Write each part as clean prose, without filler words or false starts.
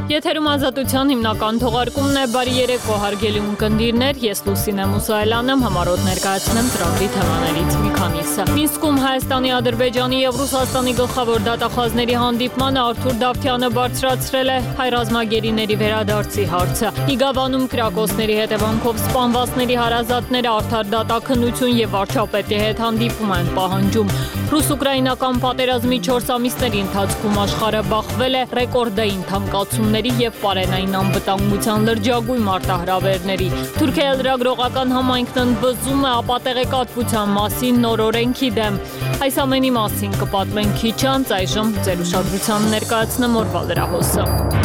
Եթերում ազատության հիմնական թողարկումն է, բարի երեկո հարգելի ունկնդիրներ, ես Լուսինե Մուսայելյան եմ, համառոտ ներկայացնեմ ծրագրի թեմաներից մի քանիսը։ Մինսկում Հայաստանի, Ադրբեջանի և Ռուսաստանի գլխավոր դատախազների հանդիպմանը Արթուր Դավթյանը բարձրացրել է հայ ռազմագերիների վերադարձի հարցը։ Իգավանում կրակոցների հետևանքով սպանվածների հարազատները արդար դատաքննություն և վարչապետի հետ հանդիպում են պահանջում։ Ռուս-ուկրաինական պատերազմի 4 ամիսների ընթացքում աշխարհը բախվել է ռեկորդային թանկացումների և պարենային անվտանգության լրջագույն մարտահրավերների։ Թուրքիայի լրագրողական համայնքն ընդվզում է ապատեղեկատվության մասին նոր օրենքի դեմ։ Այս ամենի մասին կպատմենք քիչ անց, այժմ ձեր ուշադրությանը ներկայացնեմ օրվա լրահոսը։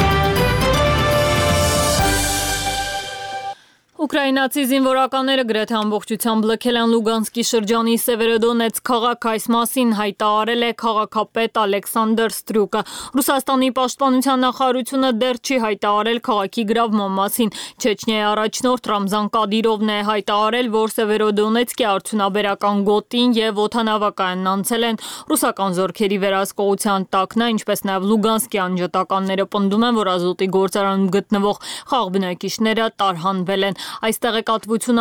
Ուկրաինացի զինվորականները գրեթե ամբողջությամբ լքել են Լուգանսկի շրջանի Սևերոդոնեցկ քաղաքը, այս մասին հայտարարել է քաղաքապետ Ալեքսանդր Ստրյուկը։ Ռուսաստանի պաշտպանության նախարարությունը դեռ չի հայտարարել քաղաքի գրավման մասին։ Չեչնիայի առաջնորդ Ռամզան Կադիրովն է հայտարարել, որ Սևերոդոնեցկի արդյունաբերական գոտին և օդանավակայանն անցել են ռուսական զորքերի վերահսկողության տակ։ Նա, ինչպես նաև Լուգանսկի անջատականները պնդում են, որ ազոտի գործարանում գտնվող խաղ բնակիչները տարհանվել են։ Այս տեղեկատվությունը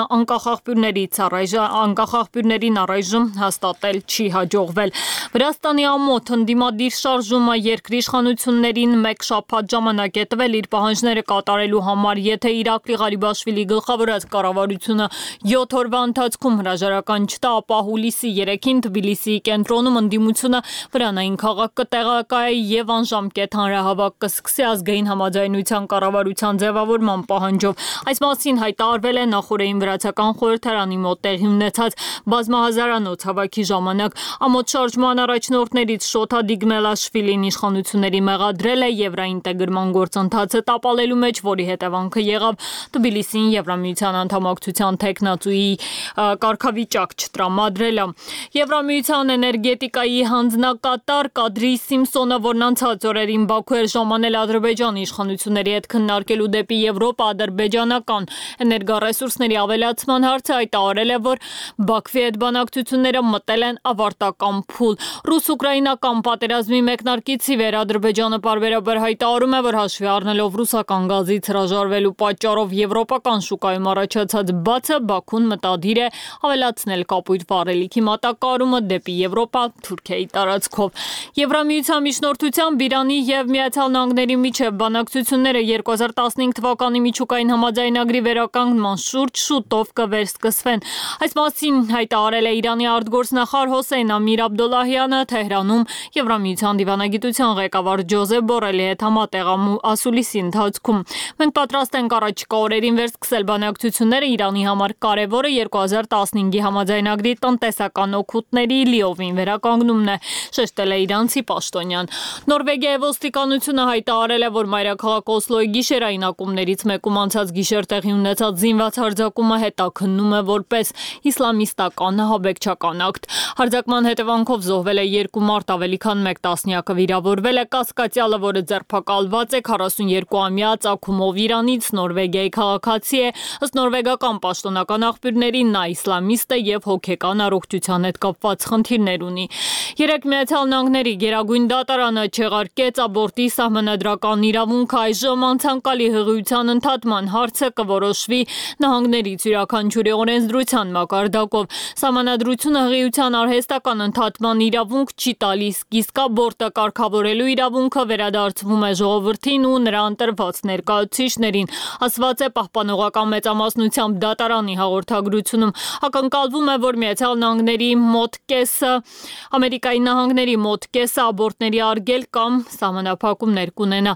անկախ աղբյուրներին առայժմ հաստատել չի հաջողվել։ Վրաստանի ամոթ ընդդիմադիր շարժումը երկրի իշխանություններին մեկ շաբաթ ժամանակ է տվել իր պահանջները կատարելու համար, եթե Իրակլի Ղարիբաշվիլի գլխավորած կառավարությունը 7 օրվա ընթացքում հրաժարական չտա, ապա հուլիսի 3-ին Թբիլիսիի կենտրոնում ընդդիմությունը վրանային քաղաք կտեղակայի և անժամկետ հանրահավաք կսկսի ազգային համաձայնության կառավարության ձևավորման պահանջով։ Այս մասին հայտարարվել է նախօրեին վրացական խորհրդարանի մոտ տեղի ունեցած բազմահազարանոց հավաքի ժամանակ։ Ամոթ շարժման առաջնորդներից Շոթա Դիգմելաշվիլին իշխանությունների մեղադրել է եվրաինտեգրման գործընթացը տապալելու մեջ, որի հետևանքը եղավ Թբիլիսիին Եվրամիության անդամակցության թեկնածուի կարգավիճակ չտրամադրելը։ Եվրամիության էներգետիկայի հանձնակատար Կադրի Սիմսոնը, որն անցած օրերին Բաքու էր ժամանել Ադրբեջանի իշխանությունների հետ քննարկելու դեպի Եվրոպա ադրբեջանական էներգառեսուրսների ավելացման հարցը, հայտարարել է, որ Բաքվի հետ բանակցությունները մտել են ավարտական փուլ։ Ռուս-ուկրաինական պատերազմի մեկնարկից ի վեր Ադրբեջանը պարբերաբար հայտարարում է, որ հաշվի առնելով ռուսական գազից հրաժարվելու պատճառով եվրոպական շուկայում առաջացած բացը, Բաքուն մտադիր է ավելացնել կապույտ վառելիքի մատակարարումը դեպի Եվրոպա Թուրքիայի տարածքով։ Եվրամիության միջնորդությամբ Իրանի և Միացյալ Նահանգների միջև բանակցությունները 2015 թվականի միջուկային համաձայնագրի վերականգնման շուրջ շուտով կվերսկսվեն։ Այս մասին հայտարարել է Իրանի արտգործնախարար Հոսեյն Ամիր Աբդոլլահյանը Թեհրանում Եվրամիության դիվանագիտության ղեկավար Ջոզեփ Բորելի հետ համատեղ ասուլիսի ընթացքում։ Մենք պատրաստ ենք առաջիկա օրերին վերսկսել բանակցությունները, Իրանի համար կարևորը 2015-ի համաձայնագրի տնտեսական օգուտների լիովին վերականգնումն է, շեշտել է իրանցի պաշտոնյան։ Նորվեգիայի ոստիկանությունը հայտարարել է, որ մայրաքաղաք Օսլոյի գիշերային ակումբներից մեկում անցած գիշեր տեղի ունեցած զինված հարձակումը հետաքննում է որպես իսլամիստական ահաբեկչական ակտ։ Հարձակման հետևանքով զոհվել է 2 մարդ, ավելի քան 1 տասնյակը վիրավորվել է։ Կասկածյալը, որը ձերբակալված է, 42-ամյա ծագումով Իրանից Նորվեգիայի քաղաքացի է։ Ըստ նորվեգական պաշտոնական աղբյուրների նա իսլամիստ է և հոգեկան առողջության հետ կապված խնդիրներ ունի։ Երեկ Միացյալ Նահանգների գերագույն դատարանը չեղարկեց աբորտի սահմանադրական իրավունքը, այժմ անցանկալի հղիության ընդհատման հարցը կորոշվի նահանգներից յուրաքանչյուրի օրենսդրության մակարդակով։ Սահմանադրությունը հղիության արհեստական ընդհատման իրավունք չի տալիս, իսկ աբորտը կարգավորելու իրավունքը վերադարձվում է ժողովրդին ու նրա ընտրված ներկայացուցիչներին, ասված է Պահպանողական մեծամասնությամբ դատարանի հաղորդագրությունում։ Ակնկալվում է, որ Միացյալ Նահանգների մոտ կեսը, Ամերիկայի Նահանգների մոտ կեսը աբորտների արգել կամ սահմանափակումներ կունենա։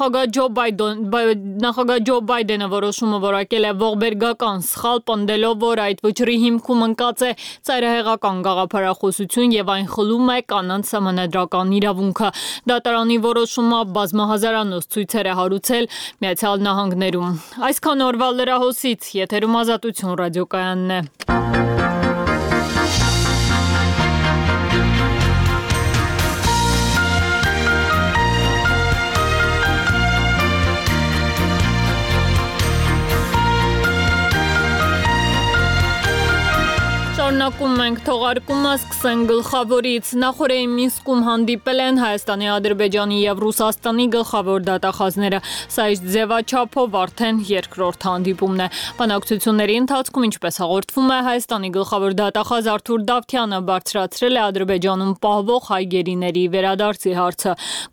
Նախագահ Ջո Բայդենը որոշումը որակել է ողբերգական սխալ, պնդելով, որ այդ վճռի հիմքում ընկած է ծայրահեղական գաղափարախոսություն և այն խլում է կանանց սահմանադրական իրավունքը։ Դատարանի որոշումը բազմահազարանոց ցույցեր է հարուցել Միացյալ Նահանգներում։ Այսքան օրվա լրահոսից, եթերում Ազատություն ռադիոկայանն է։ Շարունակում Սկսենք թողարկումը, սկսենք գլխավորից։ Նախորդին Մինսկում հանդիպել են Հայաստանի, Ադրբեջանի եւ Ռուսաստանի գլխավոր դատախազները։ Սա իշ ձևաչափով արդեն երկրորդ հանդիպումն է։ Բանակցությունների ընթացքում, ինչպես հաղորդվում է, Հայաստանի գլխավոր դատախազ Արթուր Դավթյանը բարձրացրել է Ադրբեջանում պահվող հայ գերիների վերադարձի հարցը։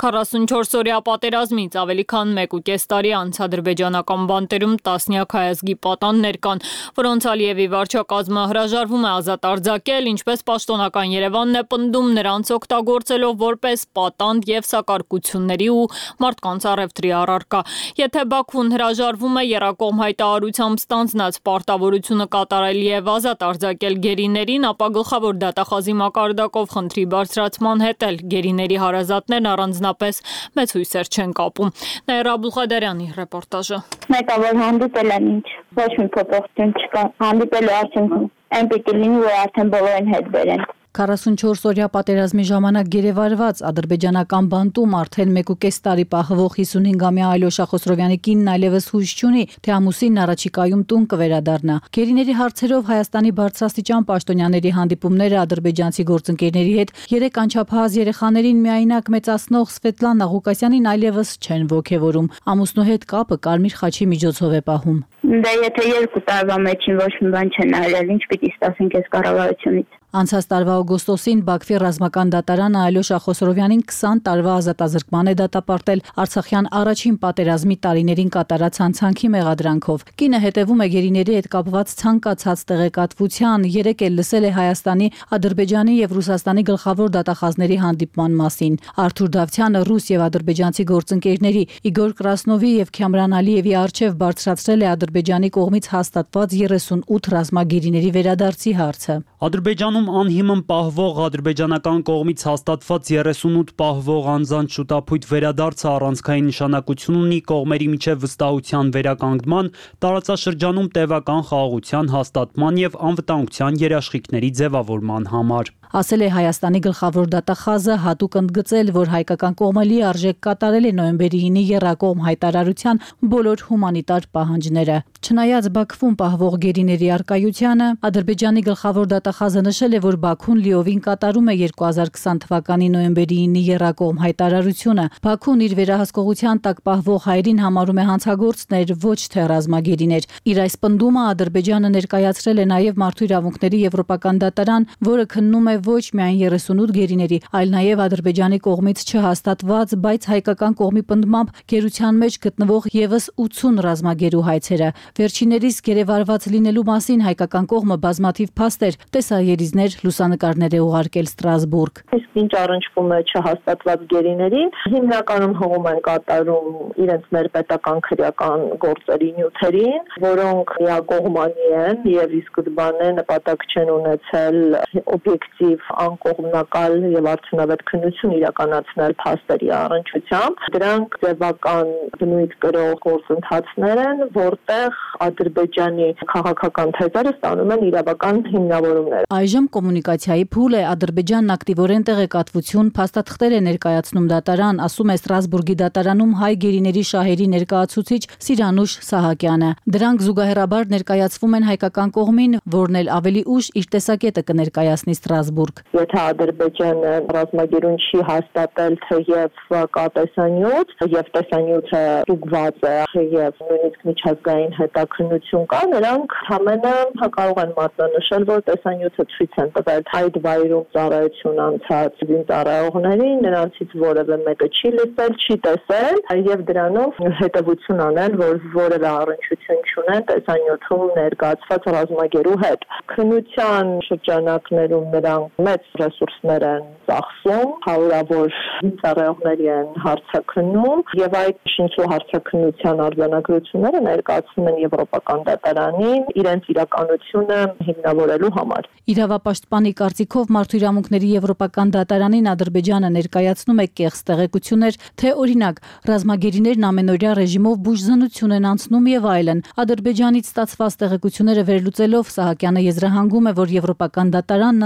44-օրյա պատերազմից ավելի քան 1.5 տարի անց ադրբեջանական բանտերում տասնյակ հայ ազգի պատաններ կան, որոնց Ալիևի վարչակազմը հրաժարվում է ազատ արձակել, ինչպես պաշտոնական Երևանն է պնդում, նրանց օգտագործելով որպես պատանդ եւ սակարկությունների ու մարդկանց առևտրի առարկա։ Եթե Բաքուն հրաժարվում է եռակողմ հայտարարությամբ ստանձնած պարտավորությունը կատարել եւ ազատ արձակել գերիներին, ապա գլխավոր դատախազի մակարդակով խնդրի բարձրացման հետ էլ գերիների հարազատներն առանձնապես մեծ հույսեր չեն կապում։ Նաիրա Աբուլղադարյանի ռեպորտաժը։ Մեկավոր հանդիպել են, ինչ ոչ մի փոփոխություն չկա։ Հանդիպելու արդյունքում այն պիտի լինի, որ արդեն բոլորին հետ բերեն։ 44-օրյա պատերազմի ժամանակ գերեվարված ադրբեջանական բանտում արդեն 1.5 տարի պահվող 55-ամյա Ալյոշա Խոսրովյանի կինն այլևս հույս չունի, թե ամուսինն առաջիկայում տուն կվերադառնա։ Գերիների հարցերով Հայաստանի բարձրաստիճան պաշտոնյաների հանդիպումները ադրբեջանցի գործընկերների հետ 3 անչափահաս երեխաներին միայնակ մեծացնող Սվետլանա Ղուկասյանին այլևս չեն ոգևորում։ Ամուսնու հետ կապը կարմիր խաչի միջոցով է պահում։ Դե եթե 2 տարվա մեջին ոչ մի բան չեն արել, ինչ պիտի ստասենք այս կառավարությունից։ Անցած տարվա օգոստոսին Բաքվի ռազմական դատարանը Ալյոշա Խոսրովյանին 20 տարվա ազատազրկման է դատապարտել Արցախյան առաջին պատերազմի տարիներին կատարած հանցանքի մեղադրանքով։ Կինը հետևում է գերիների հետ կապված ցանկացած տեղեկատվության, երեկ էլ լսել է Հայաստանի, Ադրբեջանի եւ Ռուսաստանի գլխավոր դատախազների հանդիպման մասին։ Արթուր Դավթյանը ռուս եւ ադրբեջանցի գործընկերների Իգոր Կրասնովի եւ Քամրան Ալիևի արչեւ բարձրացրել է Ադրբեջանի կողմից հաստատված 38 ռազմագերիների վերադարձի հարցը։ Ադրբեջանում անհիմն պահվող ադրբեջանական կողմից հաստատված 38 պահվող անձանց շուտափույթ վերադարձը առանցքային նշանակություն ունի կողմերի միջև վստահության վերականգնման, տարածաշրջանում տևական խաղաղության հաստատման եւ անվտանգության երաշխիքների ձևավորման համար։ Ասել է Հայաստանի գլխավոր դատախազը, հատուկ ընդգծել, որ հայկական կողմը լիարժեք կատարել է նոյեմբերի 9-ի եռակողմ հայտարարության բոլոր հումանիտար պահանջները։ Չնայած Բաքվում պահվող գերիների առկայությանը, Ադրբեջանի գլխավոր դատախազը նշել է, որ Բաքուն լիովին կատարում է 2020 թվականի նոյեմբերի 9-ի եռակողմ հայտարարությունը։ Բաքուն իր վերահսկողության տակ պահվող հայերին համարում է հանցագործներ, ոչ թե ռազմագերիներ։ Իր այս պնդումը Ադրբեջանը ներկայացրել է նաև Մարդու իրավունքների եվրոպական դատարան, որը քննում է ոչ միայն 38 գերիների, այլ նաև Ադրբեջանի կողմից չհաստատված, բայց հայկական կողմի պնդմամբ գերության մեջ գտնվող եւս 80 ռազմագերու հայցերը։ Վերջիներիս գերեվարված լինելու մասին հայկական կողմը բազմաթիվ փաստեր, տեսաերիզներ, լուսանկարներ է ուղարկել Ստրասբուրգ։ Իսկ ինչ առնչվում է չհաստատված գերիներին, հիմնականում հողում են կատարում իրենց ներպետական քրեական գործերի նյութերին, որոնք միակողմանի են եւ ի սկզբանե նպատակ չեն ունեցել օբյեկտիվ անկողմնակալ եւ արդյունավետ քննություն իրականացնել փաստերի առնչությամբ։ Դրանք ձևական բնույթ կրող գործընթացներ են, որտեղ Ադրբեջանի քաղաքական թեզերը ստանում են իրավական հիմնավորումներ։ Այժմ կոմունիկացիայի փուլ է, Ադրբեջանն ակտիվորեն տեղեկատվություն, փաստաթղթեր է ներկայացնում դատարան, ասում է Ստրասբուրգի դատարանում հայ գերիների շահերի ներկայացուցիչ Սիրանուշ Սահակյանը։ Դրանք զուգահեռաբար ներկայացվում են հայկական կողմին, որն էլ ավելի ուշ իր տեսակետը կներկայացնի Ստրասբուրգ։ Եթե Ադրբեջանը ռազմագերուն չի հաստատել թեև կա տեսանյութ եւ տեսանյութը ստուգված է եւ նույնիսկ միջազգային հետաքննություն կա, նրանք ամենը կարող են մատնանշել, որ տեսանյութը ցույց են տվել այդ վայրում ծառայություն անցած ծառայողներին, նրանցից որևէ մեկը չի լսել, չի տեսել եւ դրանով հետեւություն անել, որ որևէ առնչություն չունեն տեսանյութում ներկայացված ռազմագերու հետ։ Քննության շրջանակներում նրանք մեծ ռեսուրսներ են ծախսում, հարյուրավոր ծառայողների են հարցաքննում եւ այդ շինչու հարցաքննության արձանագրությունները ներկայացնում են Եվրոպական դատարանին իրենց իրականությունը հիմնավորելու համար։ Իրավապաշտպանի կարծիքով Մարդու իրավունքների եվրոպական դատարանին Ադրբեջանը ներկայացնում է կեղծ տեղեկություններ, թե օրինակ ռազմագերիներն ամենօրյա ռեժիմով բուժզնություն են անցնում եւ այլն։ Ադրբեջանից ստացված տեղեկությունները վերլուծելով Սահակյանը եզրահանգում է, որ եվրոպական դատարանն ընդդեմ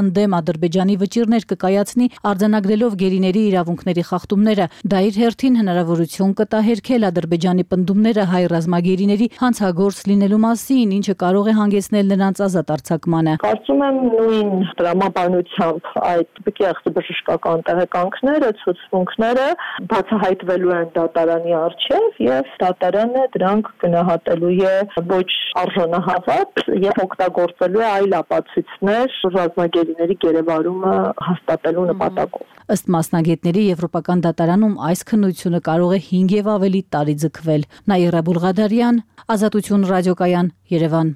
Ադրբեջանի վճիռներ կկայացնի արձանագրելով գերիների իրավունքների խախտումները։ Դա իր հերթին հնարավորություն կտա հերքել Ադրբեջանի պնդումները հայ ռազմագերիների հանցագործ լինելու մասին, ինչը կարող է հանգեցնել նրանց ազատ արձակմանը։ Կարծում եմ նույն դրամաբանությամբ այդ կեղծ բժշկական տեղեկանքները, ցուցմունքները բացահայտվելու են դատարանի առջև եւ դատարանը դրանք գնահատելու է ոչ արժանահավատ եւ օգտագործելու է այլ ապացույցներ ռազմագերիների գերեվարումը հաստատելու նպատակով։ Ըստ մասնագետների Եվրոպական դատարանում այս քննությունը կարող է 5 եւ ավելի տարի ձգվել։ Նաիրա Բուլղադարյան, Ազատություն ռադիոկայան, Երևան։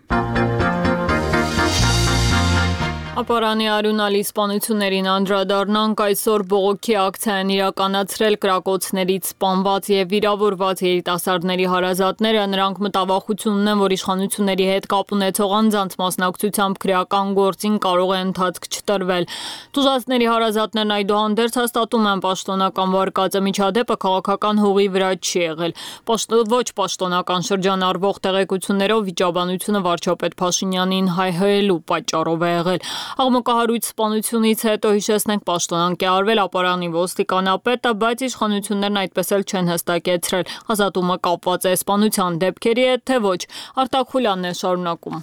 Ապարանի արյունալի սպանություններին անդրադառնանք, այսօր բողոքի ակցիա են իրականացրել կրակոցներից սպանված եւ վիրավորված երիտասարդների հարազատները, նրանք մտավախություն ունեն, որ իշխանությունների հետ կապ ունեցող անձանց մասնակցությամբ քրեական գործին կարող է ընթացք չտրվել։ Տուժածների հարազատներն այդուհանդերձ հաստատում են պաշտոնական վարկածը, միջադեպը քաղաքական հողի վրա չի եղել։ Ոչ պաշտոնական շրջանառվող տեղեկություններով վիճաբանությունը վարչապետ Փաշինյանին հայհոյելու պատճառով է եղել։ Աղմկահարույց սպանությունից հետո հիշեցնենք պաշտոնանկ է արվել Ապարանի ոստիկանապետը, բայց իշխանություններն այդպես էլ չեն հստակեցրել։ Ազատումը կապված է սպանության դեպքերի հետ, թե ոչ։ Արտակ Խուլյանն է շարունակում։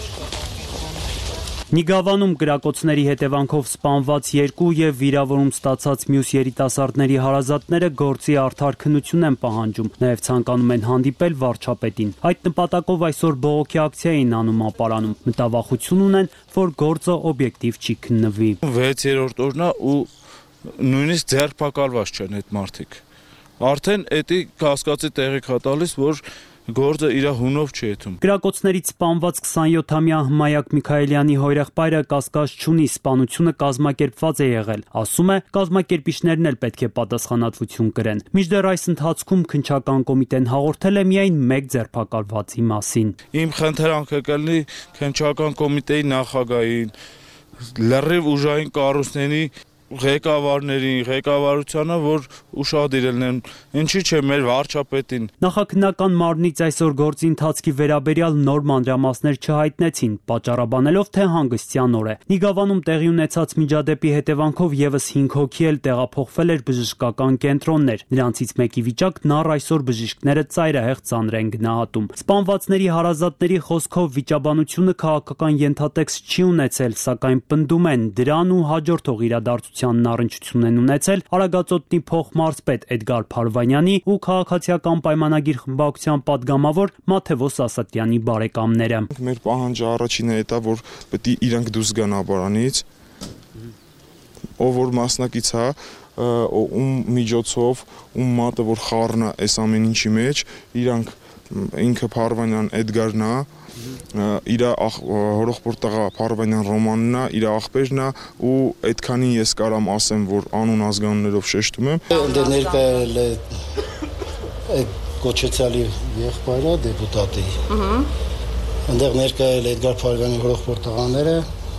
Նիգավանում կրակոցների հետևանքով սպանված 2 եւ վիրավորում ստացած մյուս երիտասարդների հարազատները գործի արդար քննություն են պահանջում, նաեւ ցանկանում են հանդիպել վարչապետին։ Այդ նպատակով այսօր բողոքի ակցիա էին անում Ապարանում։ Մտավախություն ունեն, որ գործը օբյեկտիվ չի քննվի։ 6-րդ օրն է ու նույնիսկ ձերբակալված չեն այդ մարդիկ։ Արդեն էդի կասկածի տեղիք է տալիս, որ գործը իր հունով չի եթում։ Կրակոցներից սպանված 27-ամյա Հմայակ Միքայելյանի հորեղբայրը կասկած չունի, սպանությունը կազմակերպված է եղել։ Ասում է, կազմակերպիչներն էլ պետք է պատասխանատվություն կրեն։ Մինչդեռ այս ընթացքում քննչական կոմիտեն հաղորդել է միայն 1 ձերբակալվածի մասին։ Իմ խնդրանքը կլինի քննչական կոմիտեի նախագահին, լրիվ ուժային կառույցների ղեկավարությանը, որ ուշադիրել են, ինչի՞ չէ մեր վարչապետին։ Նախաքննական մարմնից այսօր գործի ընթացքի վերաբերյալ նոր մանրամասներ չհայտնեցին, պատճառաբանելով, թե հանգստյան օր է։ Նիգավանում տեղի ունեցած միջադեպի հետևանքով եւս 5 հոգի էլ տեղափոխվել էր բժշկական կենտրոններ։ Նրանցից մեկի վիճակն առ այսօր բժիշկները ծայրահեղ ծանր են գնահատում։ Սպանվածների հարազատների խոսքով վիճաբանությունը քաղաքական ենթատեքստ չի ունեցել, սակայն պնդում են դրան ու հաջորդող իրադարձությանն առնչություն են ունեցել Արագածոտնի փոխմարզպետ Էդգար Փարվանյանի ու քաղաքացիական պայմանագիր խմբակցության падգամավոր Մաթևոս Ասատյանի բարեկամները։ Մեր պահանջը առաջինը է դա, որ պետք է իրանք դուրս գան Ապարանից, ով որ մասնակից է, ում միջոցով, ում մատը որ խառն է այս ամեն ինչի մեջ, իրանք ինքը Փարվանյան Էդգարն է, իր հորեղբոր տղա Փարվանյան Ռոմանն է, իր աղբերն է ու այդքանին ես կարամ ասեմ, որ անուն ազգանուններով շեշտում եմ։ Դե ներկայել է այդ կոչեցյալի եղբայրը դեպուտատի։ Այնտեղ ներկայել է Էդգար Փարվյանի հորեղբոր տղաները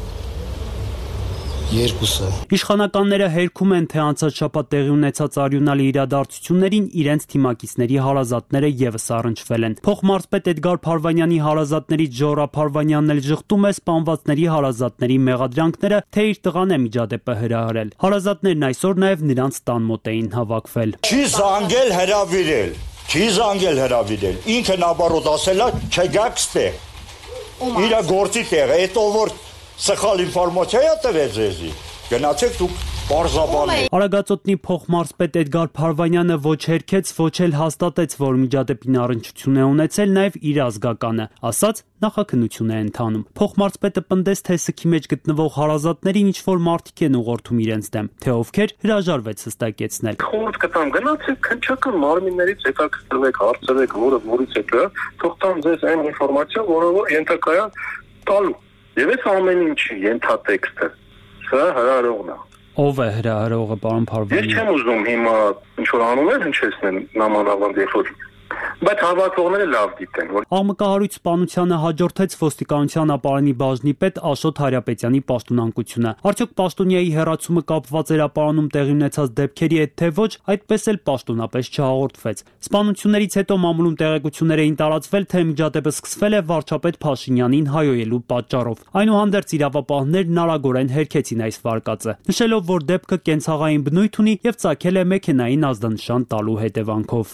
երկուսը։ Իշխանականները հերքում են, թե անցած շաբաթ տեղի ունեցած արյունալի իրադարձություններին իրենց թիմակիցների հարազատները եւս առնչվել են։ Փոխմարզպետ Էդգար Փարվանյանի հարազատներից Ժորա Փարվանյանն էլ ժխտում է սպանվածների հարազատների մեղադրանքները, թե իր տղան է միջադեպը հրահրել։ Հարազատներն այսօր նաեւ նրանց տան մոտ էին հավաքվել։ Չի զանգել հրավիրել։ Ինքը նաբարոտ ասել է, չգաք ստեղ։ Իր գործի տեղը, հետո որ սխալ ինֆորմացիա է տվել ձեզի, գնացեք դուք պարզաբանեք։ Արագածոտնի փոխմարզպետ Էդգար Փարվանյանը ոչ հերքեց, ոչ էլ հաստատեց, որ միջադեպին առնչություն է ունեցել նաև իր ազգականը, ասաց նախաքննություն է ընթանում։ Փոխմարզպետը պնդեց, թե սքի մեջ գտնվող հարազատներին ինչ-որ մարդիկ են ուղղորդում իրենց դեմ, թե ովքեր հրաժարվեց հստակեցնել։ Խորհուրդ կտամ գնացեք քննչական մարմիններից հետաքրքրվեք, հարցրեք, որից եք գա, թող տան ձեզ այն ինֆորմացիա, որը ենթակա է տալու։ Եվ այս ամեն ինչի ենթատեքստը սա հրահրողն է։ Ով է հրահրողը, պարոն Փարվանյան։ Ես չեմ ուզում հիմա ինչ-որ անուններ հնչեցնել նամանավանդ, երբ որ Բայց հավաքողները լավ գիտեն, որ Աղմկահարույց սպանությանը հաջորդեց ոստիկանության ապարանի բաժնի պետ Աշոտ Հարապետյանի պաշտոնանկությունը։ Արդյոք պաշտոնյայի հեռացումը կապված էր ապարանում տեղի ունեցած դեպքերի հետ, թե ոչ, այդպես էլ պաշտոնապես չհաղորդվեց։ Սպանություններից հետո մամուլում տեղեկություններ էին տարածվել, թե միջադեպը սկսվել է վարչապետ Փաշինյանին հայոյելու պատճառով։ Այնուհանդերձ իրավապահներն արագորեն հերքեցին այս վարկածը, նշելով, որ դեպքը կենցաղային բնույթ ունի եւ ծագել է մեքենային ազդանշան տալու հետևանքով։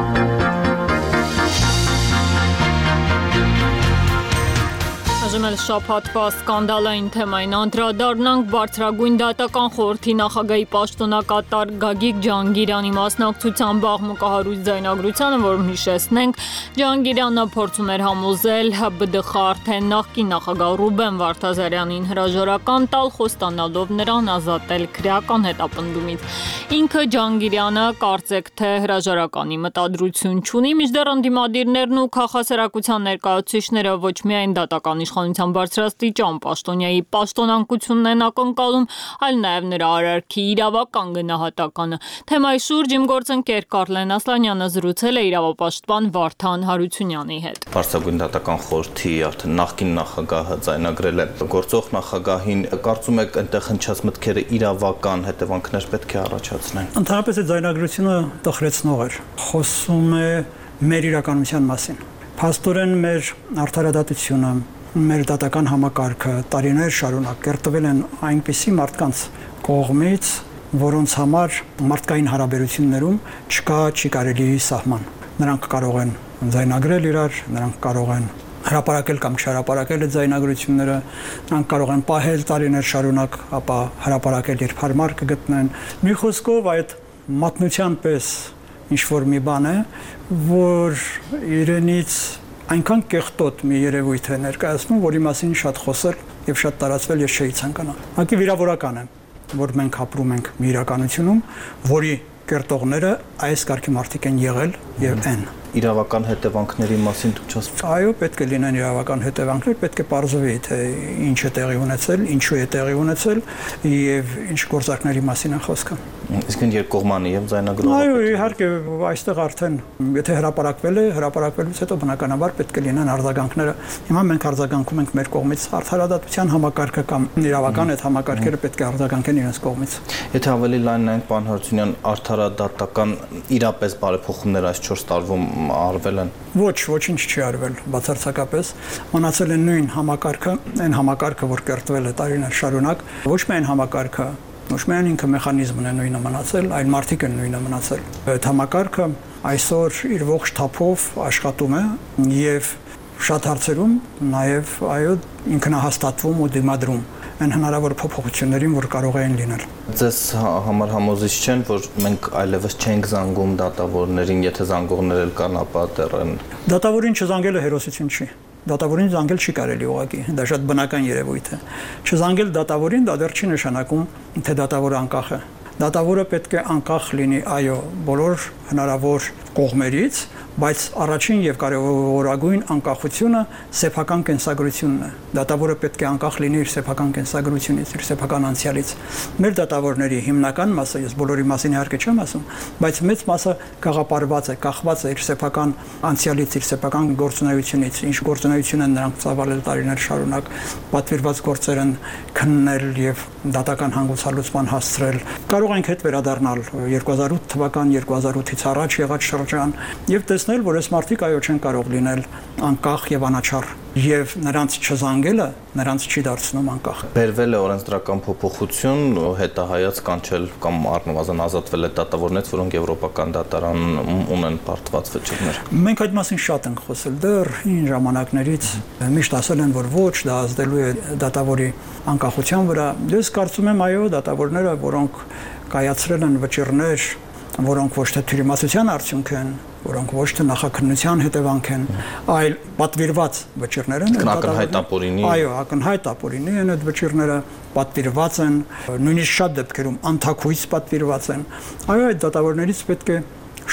Այժմ էլ շաբաթվա սկանդալային թեմային անդրադառնանք բարձրագույն դատական խորհրդի նախագահի պաշտոնակատար Գագիկ Ջանգիրյանի մասնակցությամբ աղմկահարույց ձայնագրությանը, որում հիշեցնենք, Ջանգիրյանը փորձում էր համոզել ՀԲԴԽ արդեն նախկին նախագահ Ռուբեն Վարդազարյանին հրաժարական տալ, խոստանալով նրան ազատել քրեական հետապնդումից։ Ինքը Ջանգիրյանը կարծեք թե հրաժարականի մտադրություն չունի, մինչդեռ ընդդիմադիրներն ու քաղաքասերակցության ներկայացուցիչները ոչ միայն դատական իշխանության բարձրաստիճան պաշտոնյայի պաշտոնանկությունն են ակնկալում, այլ նաև նրա արարքի իրավական գնահատականը։ Թեմայի շուրջ իմ գործընկեր Կարլեն Ասլանյանը զրուցել է իրավապաշտպան Վարդան Հարությունյանի հետ։ Բարձրագույն դատական խորհրդի արդեն նախկին նախագահը ձայնագրել է գործող նախագահին, կարծում եք այնտեղ հնչած մտքերը իրավական հետևանքներ պետք է առաջացնեն։ Ընդհանրապես այդ ձայնագրությունը տխրեցնող էր։ Խոսում է մեր իրականության մասին։ Փաստորեն մեր արդարադատությունը, մեր դատական համակարգը տարիներ շարունակ կերտվել են այնպիսի մարդկանց կողմից, որոնց համար մարդկային հարաբերություններում չկա չի կարելի սահման։ Նրանք կարող են ձայնագրել իրար, նրանք կարող են հրապարակել կամ չհրապարակել այդ ձայնագրությունները, նրանք կարող են պահել տարիներ շարունակ, ապա հրապարակել, երբ հարմար կգտնեն։ Մի խոսքով այդ մատնության պես ինչ-որ մի բան է, որ իրենից այնքան կեղտոտ մի երևույթ է ներկայացնում, որի մասին շատ խոսել եւ շատ տարածվել ես չէի ցանկանա։ Հակի վիրավորական է, որ մենք ապրում ենք մի իրականությունում, որի կերտողները այս կարգի մարդիկ են եղել եւ են։ Իրավական հետևանքների մասին դուք չասեք։ Այո, պետք է լինեն իրավական հետևանքներ, պետք է պարզվի, թե ինչ է տեղի ունեցել, ինչու է տեղի ունեցել եւ ինչ գործարքների մասին է խոսքը։ Իսկ երկկողմանի եւ ձայնագրող։ Այո, իհարկե, այստեղ արդեն եթե հրապարակվել է, հրապարակվելուց հետո բնականաբար պետք է լինեն արձագանքները։ Հիմա մենք արձագանքում ենք մեր կողմից արդարադատության համակարգը կամ իրավական այդ համակարգերը պետք է արձագանքեն իրենց կողմից։ Եթե ավելի լայն նայենք, պարոն Հարությունյան, արդարադատական իրապես բարեփոխումներ այս 4 տարվում արվել են։ Ոչինչ չի արվել, բացարձակապես մնացել է նույն համակարգը, այն համակարգը, որ կերտվել է տարիներ շարունակ, ոչ միայն համակարգը, ոչ միայն ինքը մեխանիզմն է նույնը մնացել, այլ մարդիկ են նույնը մնացել։ Այդ համակարգը այսօր իր ողջ թափով աշխատում է եւ շատ հարցերում նաեւ այո ինքնահաստատվում ու դիմադրում այն հնարավոր փոփոխություններին, որ կարող են լինել։ Ձեզ համար համոզիչ չեն, որ մենք այլևս չենք զանգում դատավորներին, եթե զանգողներ էլ կան, ապա դեռ են։ Դատավորին չզանգելը հերոսություն չի։ Դատավորին զանգել չի կարելի ուղղակի, դա շատ բնական երևույթ է։ Չզանգել դատավորին դա դեռ չի նշանակում, թե դատավորը անկախ է։ Դատավորը պետք է անկախ լինի, այո, բոլոր հնարավոր կողմերից, բայց առաջին եւ կարևորագույն անկախությունը սեփական կենսագրությունն է։ Դատավորը պետք է անկախ լինի իր սեփական կենսագրությունից, իր սեփական անցյալից։ Մեր դատավորների հիմնական մասը, ես բոլորի մասին իհարկե չեմ ասում, բայց մեծ մասը գաղապարված է, կախված է իր սեփական անցյալից, իր սեփական գործունեությունից, ինչ գործունեություն են նրանք ծավալել տարիներ շարունակ, պատվիրված գործեր են քննել եւ դատական հանգուցալուծման հասցրել։ Կարող ենք հետ վերադառնալ 2008 թվական, 2008-ից առաջ եղած շրջան եւ տեսնել, որ այս մարդիկ այո չեն կարող լինել անկախ եւ անաչառ եւ նրանց չզանգելը նրանց չի դարձնում անկախ։ Բերվել է օրենսդրական փոփոխություն, հետահայաց կանչել կամ առնվազն ազատվել է դատավորներից, որոնք եվրոպական դատարան ունեն պարտված վճիռներ։ Մենք այդ մասին շատ ենք խոսել դեռ հին ժամանակներից, միշտ ասել են, որ ոչ, դա ազդելու է դատավորի անկախության վրա։ Ես կարծում եմ, այո, դատավորները, որոնք կայացրել են վճիռներ, որոնք ոչ թե թյուրիմացության արդյունք են, որոնք ոչ թե նախաքննության հետևանք են, այլ պատվիրված վճիռներ են։ Ակնհայտ ապօրինի։ Այո, ակնհայտ ապօրինի են այդ վճիռները, պատվիրված են, նույնիսկ շատ դեպքերում անթաքույց պատվիրված են։ Այո, այդ դատավորներից պետք է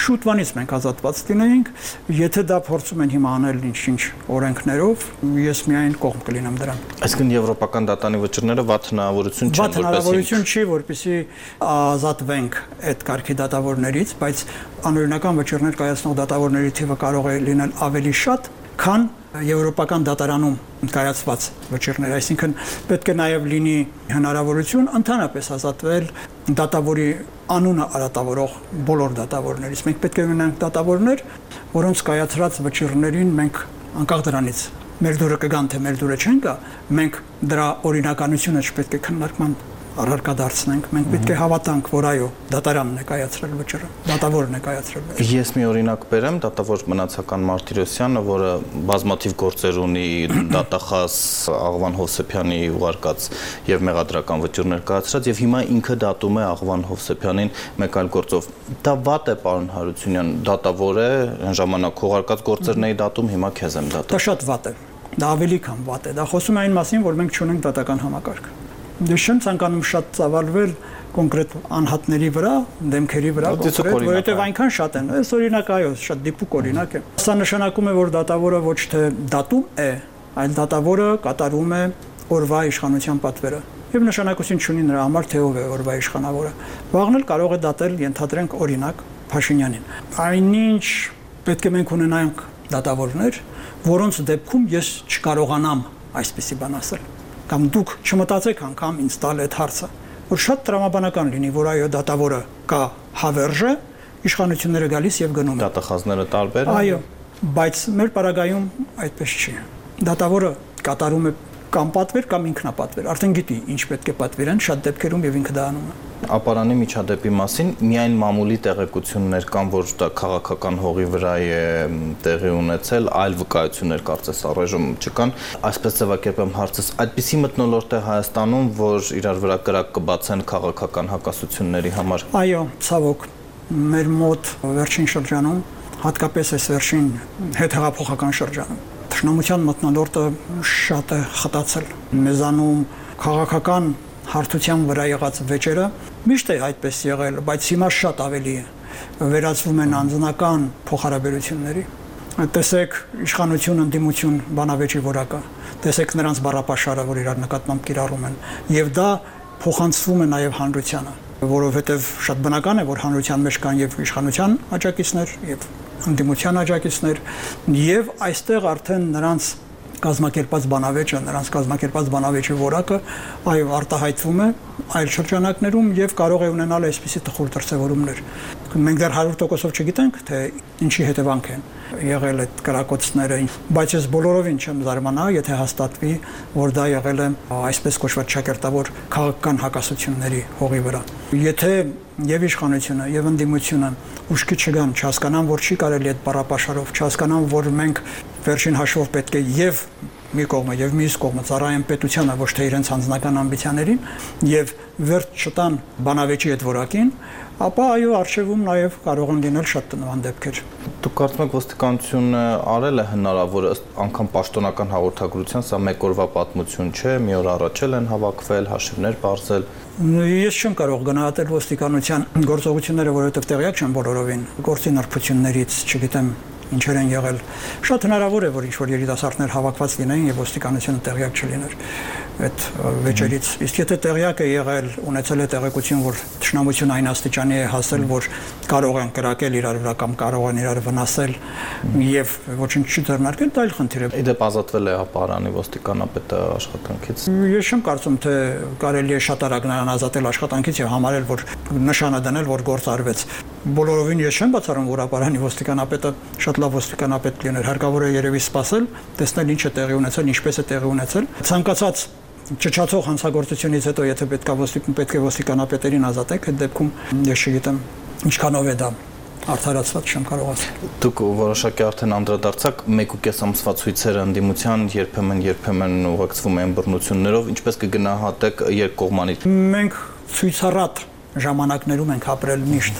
շուտվանից մենք ազատված լինեինք, եթե դա փորձում են հիմա անել ինչ-ինչ օրենքներով, ես միայն կողմ կլինեմ դրան։ Այսինքն եվրոպական դատանի վճիռները վատ հնարավորություն չեն, վատ հնարավորություն չի, որպեսզի ազատվենք այդ կարգի դատավորներից, բայց անօրինական վճիռներ կայացնող դատավորների թիվը կարող է լինել ավելի շատ, քան եվրոպական դատարանում կայացված վճիռներ, այսինքն պետք է նաև լինի հնարավորություն ընդհանրապես ազատվել դատավորի անունը արատավորող բոլոր դատավորներից։ Մենք պետք է ունենանք դատավորներ, որոնց կայացրած վճիռներին մենք անկախ դրանից մեր դուրը կգան, թե մեր դուրը չեն գա, մենք դրա օրինականությունը չպետք է քննարկման առարկա դարձնենք, մենք պետք է հավատանք, որ այո, դատարանն է կայացրել վճիռը, դատավորն է կայացրել վճիռը։ Ես մի օրինակ բերեմ, դատավոր Մնացական Մարտիրոսյանը, որը բազմաթիվ գործեր ունի դատախազ Աղվան Հովսեփյանի ուղարկած եւ մեղադրական վճիռներ կայացրած եւ հիմա ինքը դատում է Աղվան Հովսեփյանին մեկ այլ գործով։ Դա վատ է, պարոն Հարությունյան, դատավոր է, այն ժամանակ ուղարկած գործերն էի դատում, հիմա քեզ եմ դատում։ Դա շատ վատ է։ Դա ավելի քան վատ է։ Դա խոսում է այն մասին, որ մենք չունենք դատական համակարգ։ Դե չեմ ցանկանում շատ ծավալվել կոնկրետ անհատների վրա, դեմքերի վրա, որովհետև այնքան շատ են։ Այս օրինակ այո, շատ դիպուկ օրինակ է։ Սա նշանակում է, որ դատավորը ոչ թե դատում է, այլ դատավորը կատարում է օրվա իշխանության պատվերը։ Եվ նշանակություն չունի նրա համար, թե ով է օրվա իշխանավորը։ Վաղն էլ կարող է դատել, ենթադրենք օրինակ Փաշինյանին։ Այնինչ պետք է մենք ունենանք դատավորներ, որոնց դեպքում ես չկարողանամ այսպիսի բան ասել։ Կամ դուք չմտածեք անգամ ինձ տալ այդ հարցը, որ շատ տրամաբանական լինի, որ այո դատավորը կա հավերժ է, իշխանությունները գալիս եւ գնում են։ Դատախազները տարբեր են։ Այո, բայց մեր պարագայում այդպես չի։ Դատավորը կատարում է կամ պատվեր կամ ինքնապատվեր։ Արդեն գիտի ինչ պետք է պատվիրեն, շատ դեպքերում եւ ինքը դա անում է։ Ապարանի միջադեպի մասին միայն մամուլի տեղեկություններ կան, որ դա քաղաքական հողի վրա է տեղի ունեցել, այլ վկայություններ կարծես առայժմ չկան։ Այսպես ձևակերպեմ հարցս, այդպիսի մթնոլորտ է Հայաստանում, որ իրար վրա կրակ կբացեն քաղաքական հակասությունների համար։ Այո, ցավոք, մեր մոտ վերջին շրջանում, հատկապես այս վերջին հետհեղափոխական շրջանում, թշնամության մթնոլորտը շատ է խտացել։ Մեզանում քաղաքական հարթության վրա եղած վեճերը միշտ է այդպես եղել, բայց հիմա շատ ավելի վերածվում են անձնական փոխհարաբերությունների։ Տեսեք իշխանություն, ընդդիմություն, բանավեճի որակը, տեսեք նրանց բառապաշարը, որ իրար նկատմամբ կիրառում են, եւ դա փոխանցվում է նաեւ հանրությանը, որովհետեւ շատ բնական է, որ հանրության մեջ կան եւ իշխանության աջակիցներ եւ ընդդիմության աջակիցներ եւ այստեղ արդեն նրանց կազմակերպած բանավեճը, նրանց կազմակերպած բանավեճի որակը այո արտահայտվում է այլ շրջանակներում եւ կարող է ունենալ այսպիսի տխուր դրսևորումներ։ Մենք դեռ 100%-ով չգիտենք, թե ինչի հետևանք են եղել այդ կրակոցները, բայց ես բոլորովին չեմ զարմանա, եթե հաստատվի, որ դա եղել է այսպես կոչված ճակերտավոր քաղաքական հակասությունների հողի վրա։ Եթե եւ իշխանությունը եւ ընդդիմությունը ուշքի չգան, չհասկանան, որ չի կարելի այդ բառապաշարով, չհասկանան, որ մենք վերջին հաշվով պետք է եւ մի կողմը եւ մյուս կողմը ծառայեն պետությանը, ոչ թե իրենց անձնական ամբիցիաներին եւ վերջ չտան բանավեճի այդ որակին, ապա այո, արժևում նաեւ կարող են լինել շատ տնական դեպքեր։ Դուք կարծում եք ոստիկանությունը արել է հնարավոր անգամ պաշտոնական հաղորդագրության, սա մեկ օրվա պատմություն չէ, մի օր առաջ են հավաքվել, հաշիվներ բարձել։ Ես չեմ կարող գնահատել ոստիկանության գործողությունները, որովհետեւ տեղյակ չեմ բոլորովին գործի նրբություններից, չգիտեմ ինչեր են եղել։ Շատ հնարավոր է, որ ինչ-որ երիտասարդներ հավաքված լինեին եւ ոստիկանությունը տեղյակ չլիներ այդ վեճերից։ Իսկ եթե տեղյակ է եղել, ունեցել է տեղեկություն, որ թշնամությունը այն աստիճանի է հասել, որ կարող են կրակել իրար վրա կամ կարող են իրար վնասել եւ ոչինչ չձեռնարկել, դա այլ խնդիր է։ Իդեպ ազատվել է Ապարանի ոստիկանապետը աշխատանքից։ Ես չեմ կարծում, թե կարելի է շատ արագ նրան ազատել աշխատանքից եւ համարել, որ նշանը դնել, որ գործ արվեց։ Բոլորովին ես չեմ բացառում, որ Ապարանի ոստիկանապետը շատ լավ ոստիկանապետ լիներ, հարկավոր է երևի սպասել, տեսնել ինչ է տեղի ունեցել, ինչպես է տեղի ունեցել։ Ցանկացած չչացող հանցագործությունից հետո եթե պետք է ոստիկանապետերին ազատեք, այդ դեպքում ես չգիտեմ ինչքանով է դա արդարացված, չեմ կարող ասել։ Դուք որոշակի արդեն անդրադարձակ 1.5 ամսվա ցույցերը ընդդիմության երբեմն ուղեկցվում են բռնություններով, ինչպես կգնահատեք երկկողմանի։ Մենք ցույցառատ ժամանակներում ենք ապրել միշտ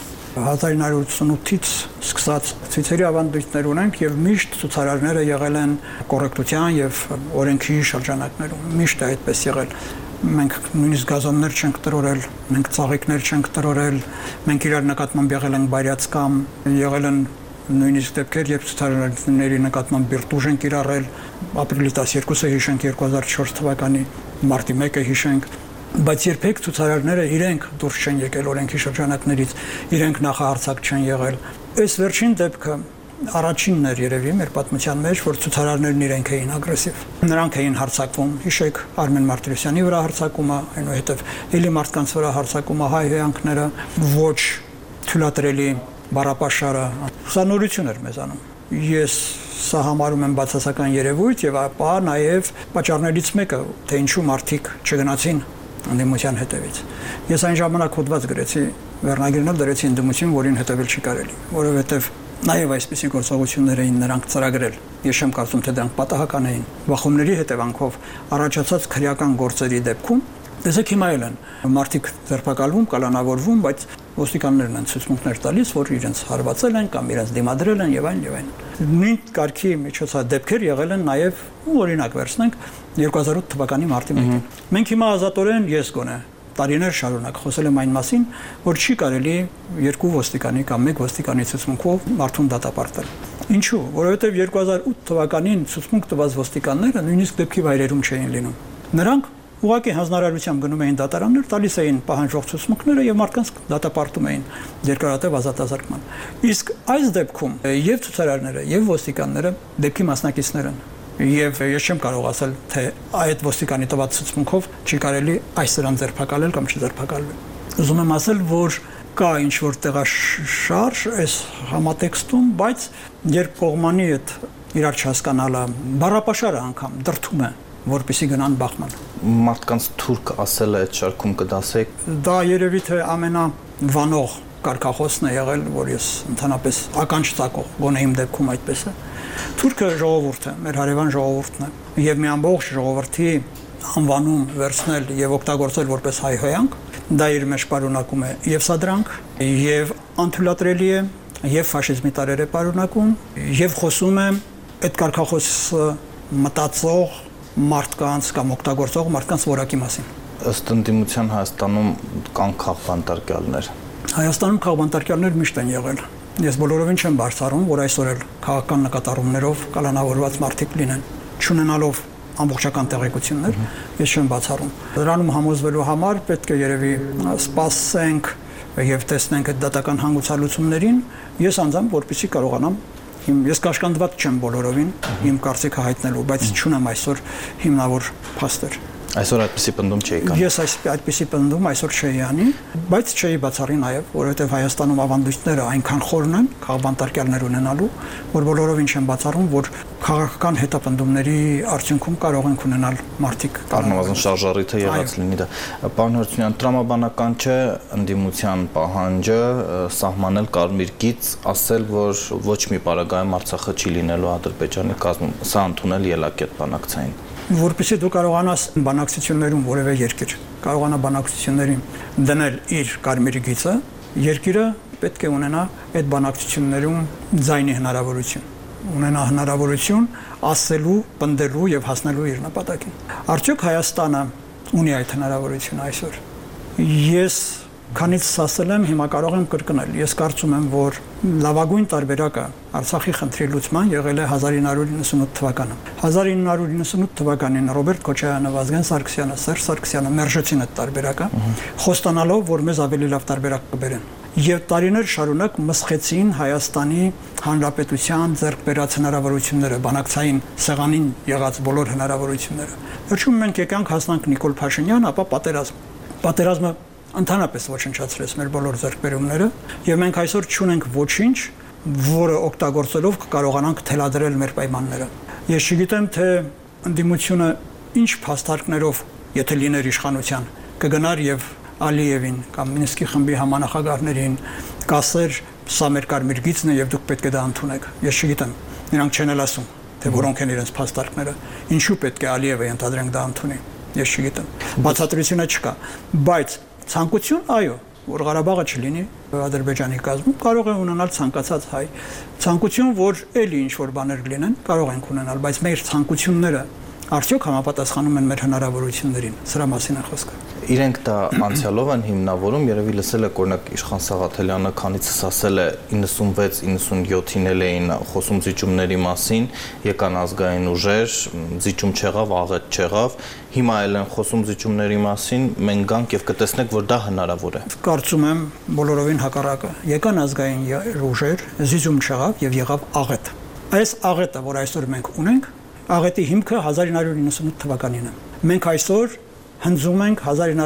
1988-ից սկսած ցույցերի ավանդույթներ ունենք եւ միշտ ցուցարարները եղել են կոռեկտության եւ օրենքի շրջանակներում։ Միշտ է այդպես եղել։ մենք նույնիսկ գազոններ չենք տրորել, մենք ծաղիկներ չենք տրորել, մենք իրար նկատմամբ եղել ենք բայրացկամ, եղել են նույնիսկ դեպքեր, երբ ցուցարարների նկատմամբ բիրտուժ են կիրառել, ապրիլի 12-ը հիշենք 2004 թվականի մարտի 1-ը հիշենք, բայց երբեք ցուցարարները իրենք դուրս չեն եկել օրենքի շրջանակներից, իրենք նախահարցակ չեն եղել։ Այս վերջին դեպքը առաջինն էր երևի մեր պատմության մեջ, որ ցուցարարներն իրենք էին ագրեսիվ։ Նրանք էին հարձակվում, հիշեք Արմեն Մարտիրոսյանի վրա հարձակումը, այնուհետև էլի մարդկանց վրա հարձակումը, հայ հեանքները, ոչ թույլատրելի բառապաշարը, սա նորություն էր մեզանում։ Ես սա համարում եմ բացասական երևույթ եւ ապա նաեւ պատճառներից մեկը, թե ինչու մարդիկ չգնացին ընդդիմության հետևից։ Ես այն ժամանակ հոդված գրեցի, վերնագրին էլ դրեցի ընդդիմություն, որին հետևել չի կարելի, որովհետեւ նաեւ այսպիսի գործողություններ էին նրանք ծրագրել։ Ես չեմ կարծում, թե դրանք պատահական էին։ Վախումների հետևանքով առաջացած քրեական գործերի դեպքում տեսեք հիմա էլ են մարդիկ ձերբակալվում, կալանավորվում, բայց ոստիկաններն են ցուցմունքներ տալիս, որ իրենց հարվածել են կամ իրենց դիմադրել են եւ այլն եւ այլն։ Նույն կարգի միջոցառ դեպքեր եղել են նաեւ, օրինակ վերցնենք 2008 թվականի մարտի 1-ին։ Մենք հիմա ազատորեն ես գոնե տարիներ շարունակ խոսել եմ այն մասին, որ չի կարելի երկու ոստիկանի կամ մեկ ոստիկանի ցուցմունքով մարդուն դատապարտել։ Ինչու՞, որովհետեւ 2008 թվականին ցուցմունք տված ոստիկանները նույնիսկ դեպքի վայրերում չէին լինում։ Նրանք ուղղակի հանձնարարությամբ գնում էին դատարաններ, տալիս էին պահանջող ցուցմունքները եւ մարդկանց դատապարտում էին երկարատև ազատազրկման։ Իսկ այս դեպքում եւ ցուցարարները եւ ոստիկանները դեպքի մասնակիցներ են։ Եվ ես չեմ կարող ասել, թե այդ ոստիկանի տված ցուցմունքով չի կարելի այս դրան ձերբակալել կամ չձերբակալել։ Ուզում եմ ասել, որ կա ինչ որ տեղաշարժ այս համատեքստում, բայց երբ կողմանի այդ իրար չհասկանալը, բառապաշարը անգամ դրթում է, որպեսի գնան բախման։ Մարդկանց թուրք ասել է այդ շարքում կդասեք։ Դա երևի թե ամենավանող կարգախոսն է եղել, որ ես ընդհանրապես ականջ ծակող, գոնե իմ դեպքում այդպես է։ Թուրքը ժողովուրդ է, մեր հարևան ժողովուրդն է, եւ մի ամբողջ ժողովրդի անվանում վերցնել եւ օգտագործել որպես հայ հոյանք, դա իր մեջ պարունակում է եւ սադրանք, եւ անթույլատրելի է, եւ ֆաշիզմի տարեր է պարունակում, եւ խոսում է այդ կարգախոսը մտածող մարդկանց կամ օգտագործող մարդկանց որակի մասին։ Ըստ ընդդիմության Հայաստանում կան քաղբանտարկյալներ։ Հայաստանում քաղբանտարկյալներ միշտ են եղել։ Ես բոլորովին չեմ բարձրանում, որ այսօր էլ քաղաքական նկատառումներով կալանավորված մարդիկ լինեն, չունենալով ամբողջական տեղեկություններ, ես չեմ բացառում։ Դրանում համոզվելու համար պետք է երևի սպասենք եւ տեսնենք այդ դատական հանգուցալուծումներին, ես անձամբ որպեսզի կարողանամ ես կաշկանդված չեմ բոլորովին իմ կարծիքը հայտնելու, բայց չունեմ այսօր հիմնավոր փաստեր։ Այսօր այդպիսի պնդում չէի կան։ Ես այդպիսի պնդում այսօր չէի անի, բայց չէի բացառի նաև, որովհետև Հայաստանում ավանդույթները այնքան խորն են, քաղբանտարկյալներ ունենալու, որ բոլորովին չեմ բացառում, որ քաղաքական հետապնդումների արդյունքում կարող են ունենալ մարդիկ առնվազն շարժառիթը եղած լինի դա։ Պարոն Հարությունյան, տրամաբանական չէ ընդդիմության պահանջը սահմանել կարմիր գիծ, ասել, որ ոչ մի պարագայում Արցախը չի լինելու Ադրբեջանի կազմում, սա ընդունել ելակետ բանակցային։ Որպեսզի դու կարողանաս բանակցություններում որևէ երկիր կարողանա բանակցություններին դնել իր կարմիր գիծը, երկիրը պետք է ունենա այդ բանակցություններում ձայնի հնարավորություն, ունենա հնարավորություն ասելու, պնդելու եւ հասնելու իր նպատակին։ Արդյոք Հայաստանը ունի այդ հնարավորությունը այսօր։ Ես քանից ասել եմ, հիմա կարող եմ կրկնել։ Ես կարծում եմ, որ լավագույն տարբերակը Արցախի խնդրի լուծման եղել է 1998 թվականը։ 1998 թվականին Ռոբերտ Քոչարյանը, Վազգեն Սարգսյանը, Սերժ Սարգսյանը մերժեցին այդ տարբերակը, խոստանալով, որ մեզ ավելի լավ տարբերակ կբերեն։ Եվ տարիներ շարունակ մսխեցին Հայաստանի Հանրապետության ձեռք բերած հնարավորությունները, բանակցային սեղանին եղած բոլոր հնարավորությունները։ Վերջում մենք եկանք հասնանք Նիկոլ Փաշինյան, ապա պատերազմը ընդհանրապես ոչնչացրեց մեր բոլոր ձեռքբերումները, եւ մենք այսօր չունենք ոչինչ, որը օգտագործելով կկարողանանք թելադրել մեր պայմանները։ Ես չգիտեմ, թե ընդդիմությունը ինչ փաստարկներով, եթե լիներ իշխանության, կգնար եւ Ալիևին կամ Մինսկի խմբի համանախագահներին կասեր, սա մեր կարմիր գիծն է եւ դուք պետք է դա ընդունեք։ Ես չգիտեմ, նրանք չեն էլ ասում, թե որոնք են իրենց փաստարկները, ինչու պետք է Ալիևը ընդհանրենք դա ընդունի։ Ես չգիտեմ։ Բացատրությունը չկա, բայց ցանկություն, այո, որ Ղարաբաղը չլինի Ադրբեջանի կազմում, կարող է ունենալ ցանկացած հայ։ Ցանկություն, որ էլի ինչ որ բաներ լինեն, կարող ենք ունենալ, բայց մեր ցանկությունները արդյոք համապատասխանում են մեր հնարավորություններին։ Սրա մասին է խոսքը։ Իրենք դա անցյալով են հիմնավորում, երևի լսել եք օրինակ Իշխան Սաղաթելյանը քանիցս ասել է 96-97-ին էին խոսում զիջումների մասին, եկան ազգային ուժեր, զիջում չեղավ, աղետ չեղավ, հիմա էլ են խոսում զիջումների մասին, մենք գանք եւ կտեսնենք, որ դա հնարավոր է։ Կարծում եմ բոլորովին հակառակը։ Եկան ազգային ուժեր, զիջում չեղավ եւ եղավ աղետ։ Այս աղետը, որ այսօր մենք ունենք, աղետի հիմքը 1998 թվականին է։ Մենք այսօր հնձում ենք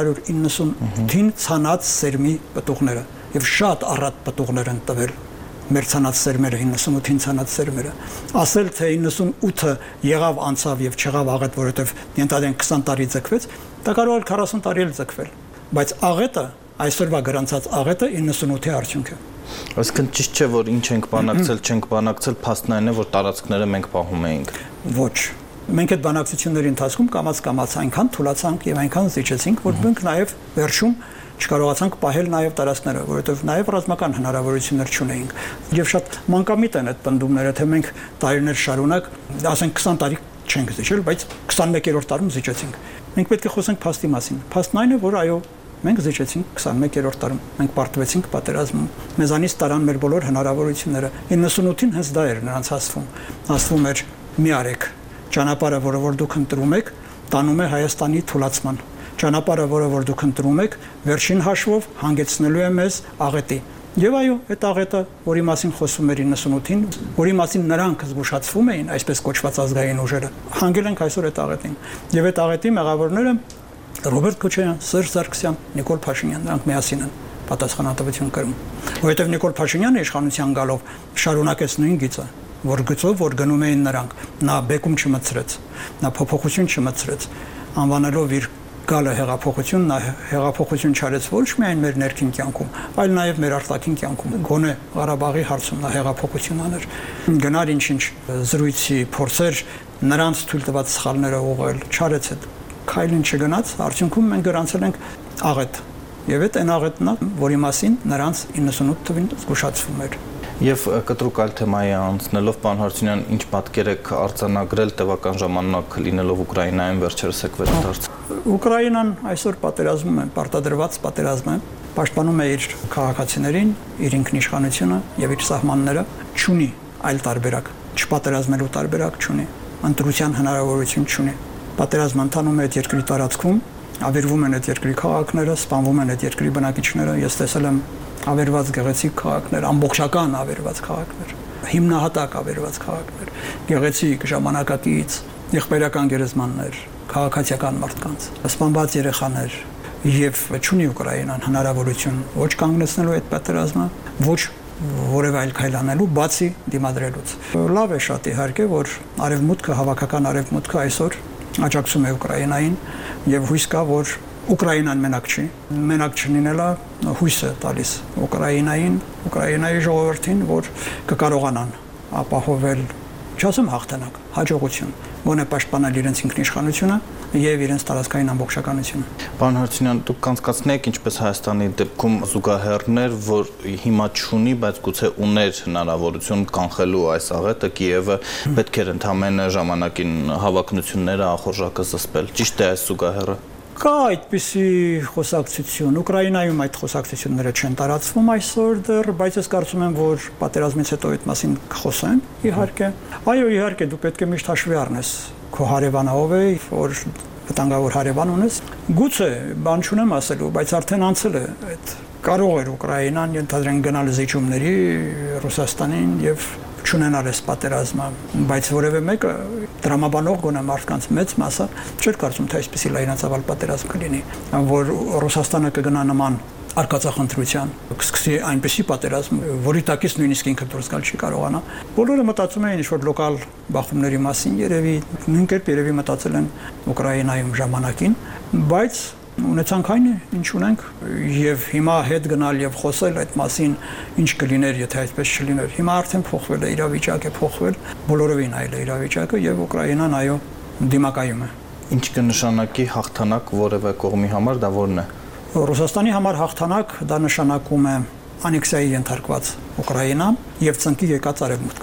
1998-ին ցանած սերմի պտուղները եւ շատ առատ պտուղներ են տվել մեր ցանած սերմերը 98-ին ցանած սերմերը ասել թե 98-ը եղավ անցավ եւ չեղավ աղետ որովհետեւ ենթադրենք 20 տարի ձգվեց դա կարող է 40 տարի էլ ձգվել բայց աղետը այսօրվա գրանցած աղետը 98-ի արդյունք է Այսինքն ճիշտ չէ որ ինչ ենք բանակցել, չենք բանակցել, փաստն այն է որ տարածքները մենք պահում էինք։ Ոչ։ Մենք այդ բանակցությունների ընթացքում կամաց այնքան թուլացանք եւ այնքան զիջեցինք, որ մենք նաեւ վերջում չկարողացանք պահել նաեւ տարածքները, որովհետեւ նաեւ ռազմական հնարավորություններ չունեինք։ Եվ շատ մանկամիտ են այդ պնդումները, թե մենք տարիներ շարունակ, ասենք 20 տարի չենք զիջել, բայց 21-րդ տարում զիջեցինք։ Մենք պետք է խոսենք փաստի մասին։ Փաստն այն է, որ այո, մենք զիջեցինք 21-րդ տարում, մենք պարտվեցինք պատերազմում։ Մեզանից տարան մեր բոլոր հնարավորությունները։ 98-ին հենց դա էր նրանց ասվում էր՝ մի արեք, ճանապարհը, որը որ դուք ընտրում եք, տանում է Հայաստանի թուլացման։ Ճանապարհը, որը որ դուք ընտրում եք, վերջին հաշվով հանգեցնելու է մեզ աղետի։ Եվ այո, այդ աղետը, որի մասին խոսում էր 98-ին, որի մասին նրանք զգուշացվում էին, այսպես կոչված ազգային ուժերը, հանգել ենք այսօր այդ աղետին։ Եվ այդ աղետի մեղավորները Ռոբերտ Քոչարյան, Սերժ Սարգսյան, Նիկոլ Փաշինյան, նրանք միասին են պատասխանատվություն կրում։ Որովհետև Նիկոլ Փաշինյանը իշխանության գալով շարունակեց նույն գիծը, որ գծով որ գնում էին նրանք, նա բեկում չմցրեց, նա փոփոխություն չմցրեց, անվանելով իր գալը հեղափոխություն, նա հեղափոխություն չարեց ոչ միայն մեր ներքին կյանքում, այլ նաև մեր արտաքին կյանքում։ Գոնե Ղարաբաղի հարցում նա հեղափոխություն աներ։ Գնար ինչ-ինչ զրույցի փորձեր նրանց թույլ տված սխալները ուղղել, չարեց այդ քայլին չգնաց, արդյունքում մենք գրանցել ենք աղետ։ Եվ այդ այն աղետն է, որի մասին նրանց 98 թվին զգուշացվում էր։ Եվ կտրուկ այլ թեմայի անցնելով, պարոն Հարությունյան, ինչ պատկեր եք արձանագրել տևական ժամանակ լինելով Ուկրաինայում վերջերս եք վերադարձ։ Ուկրաինան այսօր պատերազմում է, պարտադրված պատերազմ է, պաշտպանում է իր քաղաքացիներին, իր ինքնիշխանությունը եւ իր սահմանները, չունի այլ տարբերակ, չպատերազմելու տարբերակ չունի, ընտրության հնարավորություն չունի։ Պատերազմը ընթանում է այդ երկրի տարածքում, ավերվում են այդ երկրի քաղաքները, սպանվում են այդ երկրի բնակիչները, ես տեսել եմ ավերված գեղեցիկ քաղաքներ, ամբողջական ավերված քաղաքներ, հիմնահատակ ավերված քաղաքներ, գեղեցիկ ժամանակակից եղբայրական գերեզմաններ, քաղաքացիական մարդկանց, սպանված երեխաներ եւ չունի Ուկրաինան հնարավորություն ոչ կանգնեցնելու այդ պատերազմը, ոչ որևէ այլ քայլ անելու, բացի դիմադրելուց։ Լավ է շատ իհարկե, որ արևմուտքը, հավաքական արևմուտքը այսօր աջակցում է Ուկրաինային եւ հույս կա, որ Ուկրաինան մենակ չի։ Մենակ չլինելա հույս է տալիս Ուկրաինային, Ուկրաինայի ժողովրդին, որ կկարողանան ապահովել, չասեմ հաղթանակ, հաջողություն, գոնե պաշտպանել իրենց ինքնիշխանությունը եւ իրենց տարածքային ամբողջականությունը։ Պարոն Հարությունյան, դուք կանցկացնեք ինչպես Հայաստանի դեպքում զուգահեռներ, որ հիմա չունի, բայց գուցե ուներ հնարավորություն կանխելու այս աղետը, Կիևը պետք էր ընդամենը ժամանակին հավակնությունները, ախորժակը զսպել։ Ճիշտ է այս զուգահեռը։ Կա այդպիսի խոսակցություն, Ուկրաինայում այդ խոսակցությունները չեն տարածվում այսօր դեռ, բայց ես կարծում եմ, որ պատերազմից հետո այդ մասին կխոսեն, իհարկե։ Այո, իհարկե, դու պետք է միշտ հաշվի առնես քո հարևանը ով է, որ վտանգավոր հարևան ունես։ Գուցե բան չունեմ ասելու, բայց արդեն անցել է այդ կարող էր Ուկրաինան ենթադրենք գնալ զիջումների Ռուսաստանին եւ չունենալ այս պատերազմը, բայց որևէ մեկը դրամաբանող գոնե մարդկանց մեծ մասը չէր կարծում, թե այսպեսի լայնածավալ պատերազմ կլինի, որ Ռուսաստանը կգնա նման արկածախնդրության, կսկսի այնպեսի պատերազմ, որի տակից նույնիսկ ինքը դուրս գալ չի կարողանա։ Բոլորը մտածում էին ինչ-որ լոկալ բախումների մասին, երևի նույն կերպ երևի մտածել են Ուկրաինայում ժամանակին, բայց ունեցանք այն, ինչ ունենք, եւ հիմա հետ գնալ եւ խոսել այդ մասին, ինչ կլիներ, եթե այդպես չլիներ։ Հիմա արդեն փոխվել է իրավիճակը, փոխվել, բոլորովին այլ է իրավիճակը եւ Ուկրաինան այո դիմակայում է։ Ինչ կնշանակի հաղթանակ որևէ կողմի համար, դա որն է։ Ռուսաստանի համար հաղթանակ դա նշանակում է անեքսիայի ենթարկված Ուկրաինան եւ ծնկի եկած արևմուտք։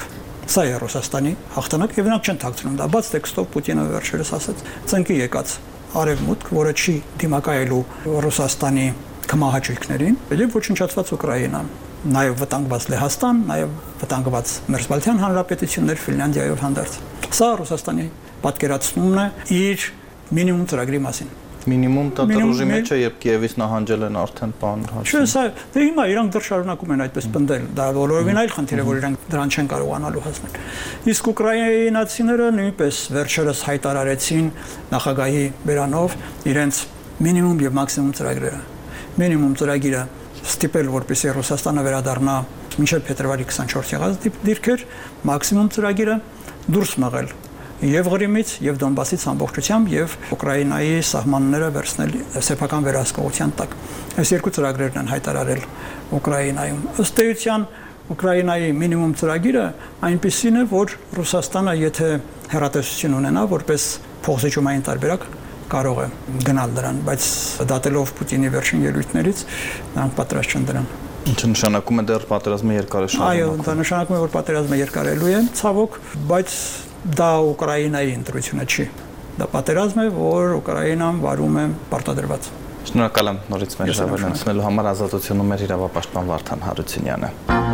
Սա է Ռուսաստանի հաղթանակը եւ նրանք չեն թաքցնում դա, բաց տեքստով Պուտինը վերջերս ասաց, ծնկի եկած արևմուտք, որը չի դիմակայելու Ռուսաստանի կմահաճույքներին, եւ ոչնչացված Ուկրաինան, նաեւ վտանգված Լեհաստան, նաեւ վտանգված Մերձբալթյան հանրապետություններ Ֆինլանդիայով հանդերձ։ Սա Ռուսաստանի պատկերացումն է իր մինիմում ծրագրի մասին։ Մինիմում դատարժի մեջ է, երբ Կիևից նահանջել են արդեն բան հաշվի։ Չէ, սա դե հիմա իրանք դեռ շարունակում են այդպես պնդել, դա բոլորովին այլ խնդիր է, որ իրանք դրան չեն կարողանալու հասնել։ Իսկ ուկրաինացիները նույնպես վերջերս հայտարարեցին նախագահի բերանով իրենց մինիմում եւ մաքսիմում ծրագրերը։ Մինիմում ծրագիրը ստիպել, որպեսզի Ռուսաստանը վերադառնա մինչև փետրվարի 24 եղած դիրքեր, մաքսիմում ծրագիրը դուրս մղել եւ Ղրիմից եւ Դոնբասից ամբողջությամբ եւ Ուկրաինայի սահմանները վերցնել սեփական վերահսկողության տակ։ Այս երկու ծրագրերն են հայտարարել Ուկրաինայում։ Ըստ էության Ուկրաինայի մինիմում ծրագիրը այնպիսին է, որ Ռուսաստանը, եթե հեռատեսություն ունենա որպես փոխզիջումային տարբերակ, կարող է գնալ դրան, բայց դատելով Պուտինի վերջին ելույթներից նրանք պատրաստ չեն դրան։ Ինչը նշանակում է դեռ պատերազմը երկար է շարունակվում։ Այո, դա նշանակում է, որ պատերազմը երկարելու է, ցավոք, բայց դա Ուկրաինայի ընտրությունը չի։ Դա պատերազմ է, որ Ուկրաինան վարում է պարտադրված։ Շնորհակալ եմ նորից մեր ժառանգությունելու համար ազատությունում մեր իրավապաշտպան Վարդան Հարությունյանը։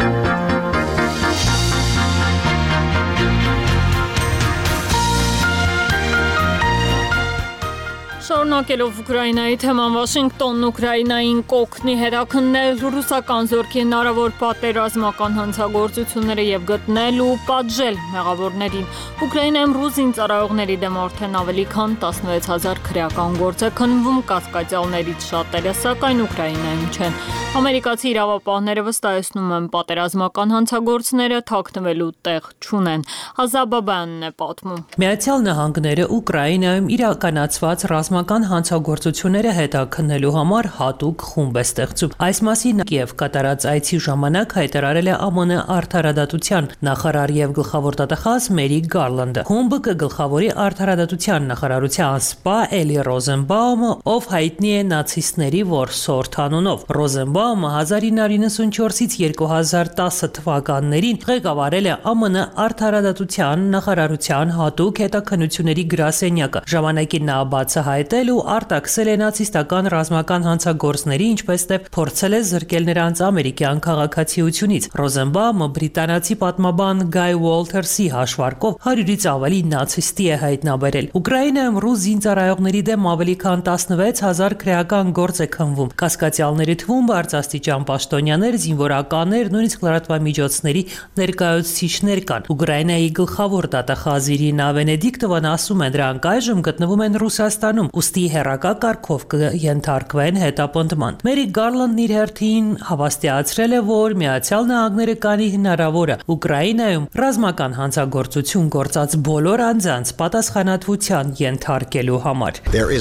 Շարունակելով Ուկրաինայի թեման, Վաշինգտոնն Ուկրաինային կօգնի հետաքննել ռուսական զորքի հնարավոր պատերազմական հանցագործությունները եւ գտնել ու պատժել մեղավորներին։ Ուկրաինայում ռուս զինծառայողների դեմ արդեն ավելի քան 16000 քրեական գործ է քննվում, կասկածյալներից շատերը, սակայն Ուկրաինայում չեն։ Ամերիկացի իրավապահները վստահեցնում են, պատերազմական հանցագործները թաքնվելու տեղ չունեն։ Ազաբաբյանն է պատմում։ Միացյալ Նահանգները Ուկրաինայում իրականացված ռազմական հանցագործությունները հետաքննելու համար հատուկ խումբ է ստեղծում։ Այս մասին Կիև կատարած այցի ժամանակ հայտարարել է ԱՄՆ արդարադատության նախարար եւ գլխավոր դատախազ Մերի Գարլանդը։ Խումբը կգլխավորի արդարադատության նախարարության սպա Էլի Ռոզենբաումը, ով հայտնի է նացիստների որսորդ անունով։ Ռոզենբաումը 1994-ից 2010 թվականներին ղեկավարել է ԱՄՆ արդարադատության նախարարության հատուկ հետաքննությունների գրասենյակը։ Ժամանակին նա բացահայտել ու արտաքսել է նացիստական ռազմական հանցագործների, ինչպես թե փորձել է զրկել նրանց ամերիկյան քաղաքացիությունից։ Ռոզենբաումը բրիտանացի պատմաբան Գայ Ուոլթերսի հաշվարկով 100-ից ավելի նացիստի է հայտնաբերել։ Ուկրաինայում ռուս զինծառայողների դեմ ավելի քան 16000 քրեական գործ է քննվում։ Կասկածյալների թվում բարձրաստիճան պաշտոնյաներ, զինվորականներ, նույնիսկ լրատվամիջոցների ներկայացուցիչներ կան։ Ուկրաինայի գլխավոր դատախազ Իրինա Վենեդիկտովան ասում է, դրանք այժմ գտնվում են Ռուսաստանում, ուստի հերակա կարգով կենթարկվեն հետապնդման։ Մերի Գարլանդն իր հերթին հավաստիացրել է, որ Միացյալ Նահանգները կանի հնարավորը Ուկրաինայում ռազմական հանցագործություն գործած բոլոր անձանց պատասխանատվության ենթարկելու համար։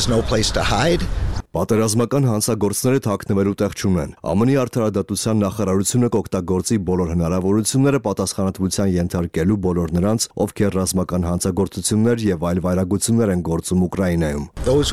Պատերազմական հանցագործները թաքնվելու տեղ չունեն։ ԱՄՆ-ի արդարադատության նախարարությունը կօգտագործի բոլոր հնարավորությունները պատասխանատվության ենթարկելու բոլոր նրանց, ովքեր ռազմական հանցագործություններ եւ այլ վայրագություններ են գործում Ուկրաինայում։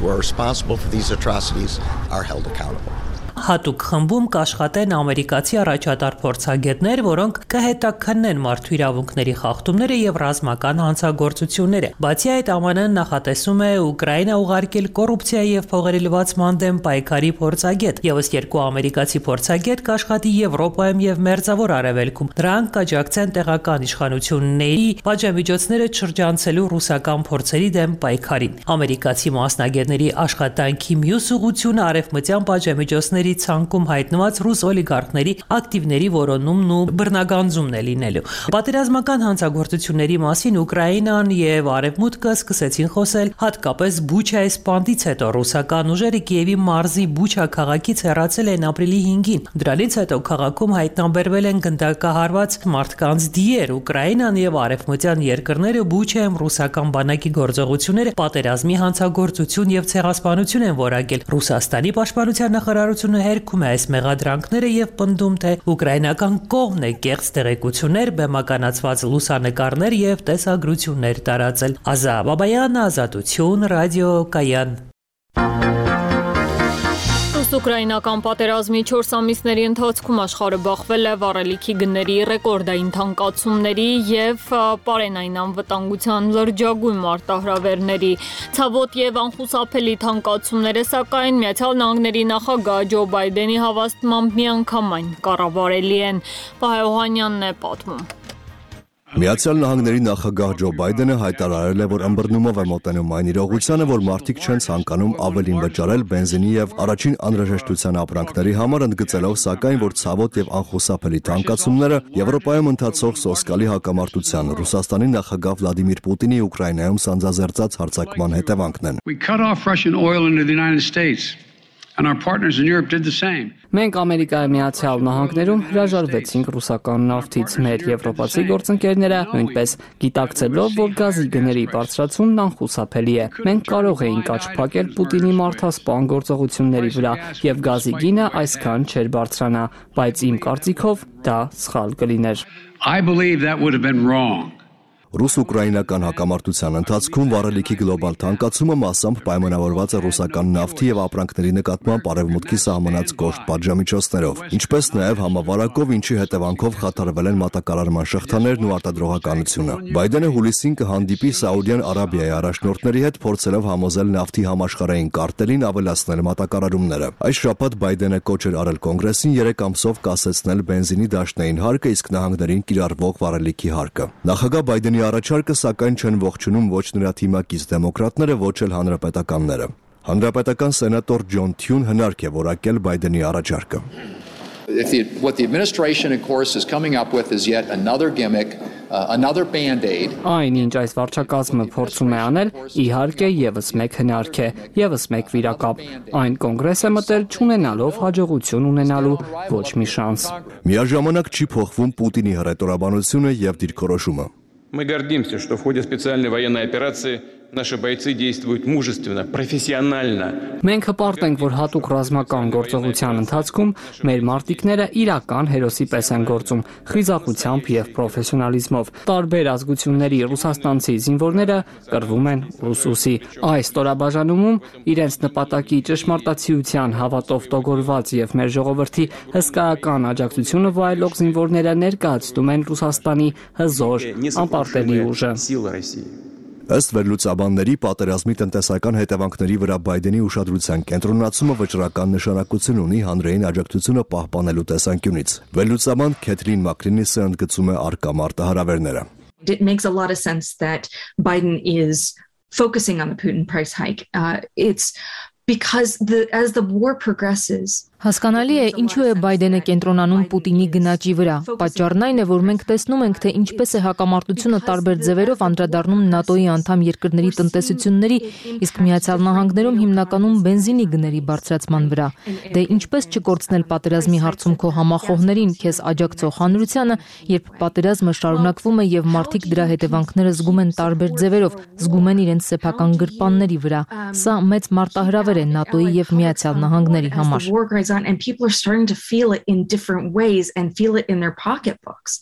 Հատուկ խմբում կաշխատեն ամերիկացի առաջատար փորձագետներ, որոնք կհետաքննեն մարդու իրավունքների խախտումները եւ ռազմական հանցագործությունները։ Բացի այդ, ԱՄՆ-ն նախատեսում է Ուկրաինա ուղարկել կոռուպցիա եւ փողերի լվացման դեմ պայքարի փորձագետ։ Եվս երկու ամերիկացի փորձագետ կաշխատի Եվրոպայում եւ Մերձավոր Արևելքում։ Դրանք կաջակցեն տեղական իշխանությունների պատժամիջոցները շրջանցելու ռուսական փորձերի դեմ պայքարին։ Ամերիկացի մասնագետների աշխատանքի մյուս ուղղությունը արևմտյան պատժամիջոցների ցանկում հայտնված ռուս օլիգարխների ակտիվների որոնումն ու բռնագանձումն է լինելու։ Պատերազմական հանցագործությունների մասին Ուկրաինան եւ Արևմուտքը սկսեցին խոսել հատկապես Բուչայից պանդից հետո։ Ռուսական ուժերը Կիևի մարզի Բուչա քաղաքից հեռացել են ապրիլի 5-ին։ Դրանից հետո քաղաքում հայտնաբերվել են գնդակահարված մարդկանց դիեր։ Ուկրաինան եւ արևմտյան երկրները Բուչայում ռուսական բանակի գործողությունները պատերազմի հանցագործություն եւ ցեղասպանություն են որակել։ Ռուսաստանի պաշտպանության նախարարությունը հերքում է այս մեղադրանքները եւ պնդում, թե ուկրաինական կողմն է կեղծ տեղեկություններ, բեմականացված լուսանկարներ եւ տեսագրություններ տարածել։ Ազաբաբյան, Ազատություն, ռադիո Կայան։ Ռուս-ուկրաինական պատերազմի 4 ամիսների ընթացքում աշխարհը բախվել է վառելիքի գների ռեկորդային թանկացումների եւ պարենային անվտանգության լրջագույն մարտահրավերների։ Ցավոտ եւ անխուսափելի թանկացումները, սակայն Միացյալ Նահանգների նախագահ Ջո Բայդենի հավաստմամբ միանգամայն կառավարելի են։ Վահե Օհանյանն է պատմում։ Միացյալ Նահանգների նախագահ Ջո Բայդենը հայտարարել է, որ ըմբռնումով է մոտենում այն իրողությանը, որ մարդիկ չեն ցանկանում ավելին վճարել բենզինի եւ առաջին անհրաժեշտության ապրանքների համար, ընդգծելով սակայն, որ ցավոտ եւ անխուսափելի թանկացումները Եվրոպայում ընթացող սոսկալի հակամարտության, Ռուսաստանի նախագահ Վլադիմիր Պուտինի Ուկրաինայում սանձազերծած հարձակման հետևանքն են։ We cut off Russian oil into the United States. And our partners in Europe did the same. Մենք Ամերիկայի Միացյալ Նահանգներում հրաժարվեցինք ռուսական նավթից, մեր եվրոպացի գործընկերները նույնպես գիտակցելով, որ գազի գների բարձրացումն անխուսափելի է։ Մենք կարող էինք աճ փակել Պուտինի մարդասպան գործողությունների վրա եւ գազի գինը այսքան չէր բարձրանա, բայց իմ կարծիքով դա սխալ կլիներ։ I believe that would have been wrong. Ռուս-ուկրաինական հակամարտության ընթացքում վառելիքի գլոբալ թանկացումը մասամբ պայմանավորված է ռուսական նավթի եւ ապրանքների նկատմամբ արևմուտքի սահմանած կոշտ պատժամիջոցներով, ինչպես նաեւ համավարակով, ինչի հետևանքով խաթարվել են մատակարարման շղթաներն ու արտադրողականությունը։ Բայդենը հուլիսին կհանդիպի Սաուդյան Արաբիայի առաջնորդների հետ, փորձելով համոզել նավթի համաշխարհային կարտելին ավելացնել մատակարարումները։ Այս շաբաթ Բայդենը կոչ էր արել կոնգրեսին 3 ամսով կասեցնել բենզինի դաշնային հարկը, իսկ նահանգներին կիրառվող վառելիքի հարկը։ Նախագահ Բայդենի առաջարկը սակայն չեն ողջունում ոչ նրա թիմակից դեմոկրատները, ոչ էլ հանրապետականները։ Հանրապետական սենատոր Ջոն Թյուն հնարք է որակել Բայդենի առաջարկը։ What the administration, of course, is coming up with is yet another gimmick, another band-aid. Այն ինչ այս վարչակազմը փորձում է անել, իհարկե եւս մեկ հնարք է, եւս մեկ վիրակապ։ Այն կոնգրեսը մտել չունենալով հաջողություն ունենալու ոչ մի շանս։ Միաժամանակ չի փոխվում Պուտինի հռետորաբանությունը եւ դիրքորոշումը։ Мы гордимся, что в ходе специальной военной операции наши бойцы действуют мужественно, профессионально. Մենք հպարտ ենք, որ հատուկ ռազմական գործողության ընթացքում մեր մարտիկները իրական հերոսի պես են գործում, խիզախությամբ եւ պրոֆեսիոնալիզմով։ Տարբեր ազգությունների ռուսաստանցի զինվորները կռվում են ռուսուսի։ Այս ստորաբաժանումում իրենց նպատակի ճշմարտացիության հավատով տոգորված եւ մեր ժողովրդի հսկայական աջակցությունը վայելող զինվորները ներկայացնում են Ռուսաստանի հզոր անպարտելի ուժը։ Ըստ վերլուծաբանների, պատերազմի տնտեսական հետևանքների վրա Բայդենի ուշադրության կենտրոնացումը վճռական նշանակություն ունի հանրային աջակցությունը պահպանելու տեսանկյունից։ Վերլուծաբան Քեթրին Մակրինիսը ընդգծում է առկա մարտահրավերները։ It makes a lot of sense that Biden is focusing on the Putin price hike. It's because as the war progresses, Հասկանալի է, ինչու է Բայդենը կենտրոնանում Պուտինի գնաճի վրա։ Պատճառն այն է, որ մենք տեսնում ենք, թե ինչպես է հակամարտությունը տարբեր ձևերով անդրադառնում ՆԱՏՕ-ի անդամ երկրների տնտեսությունների, իսկ Միացյալ Նահանգներում հիմնականում բենզինի գների բարձրացման վրա։ Դե ինչպես չկորցնել պատերազմի հարցում քո համախոհներին, քեզ աջակցող հանրությանը, երբ պատերազմը շարունակվում է եւ մարդիկ դրա հետևանքները զգում են տարբեր ձևերով, զգում են իրենց սեփական գրպանների վրա։ Սա մեծ մարտահրավեր է ՆԱՏՕ-ի եւ Միացյալ Նահանգների համար։ And people are starting to feel it in different ways and feel it in their pocketbooks.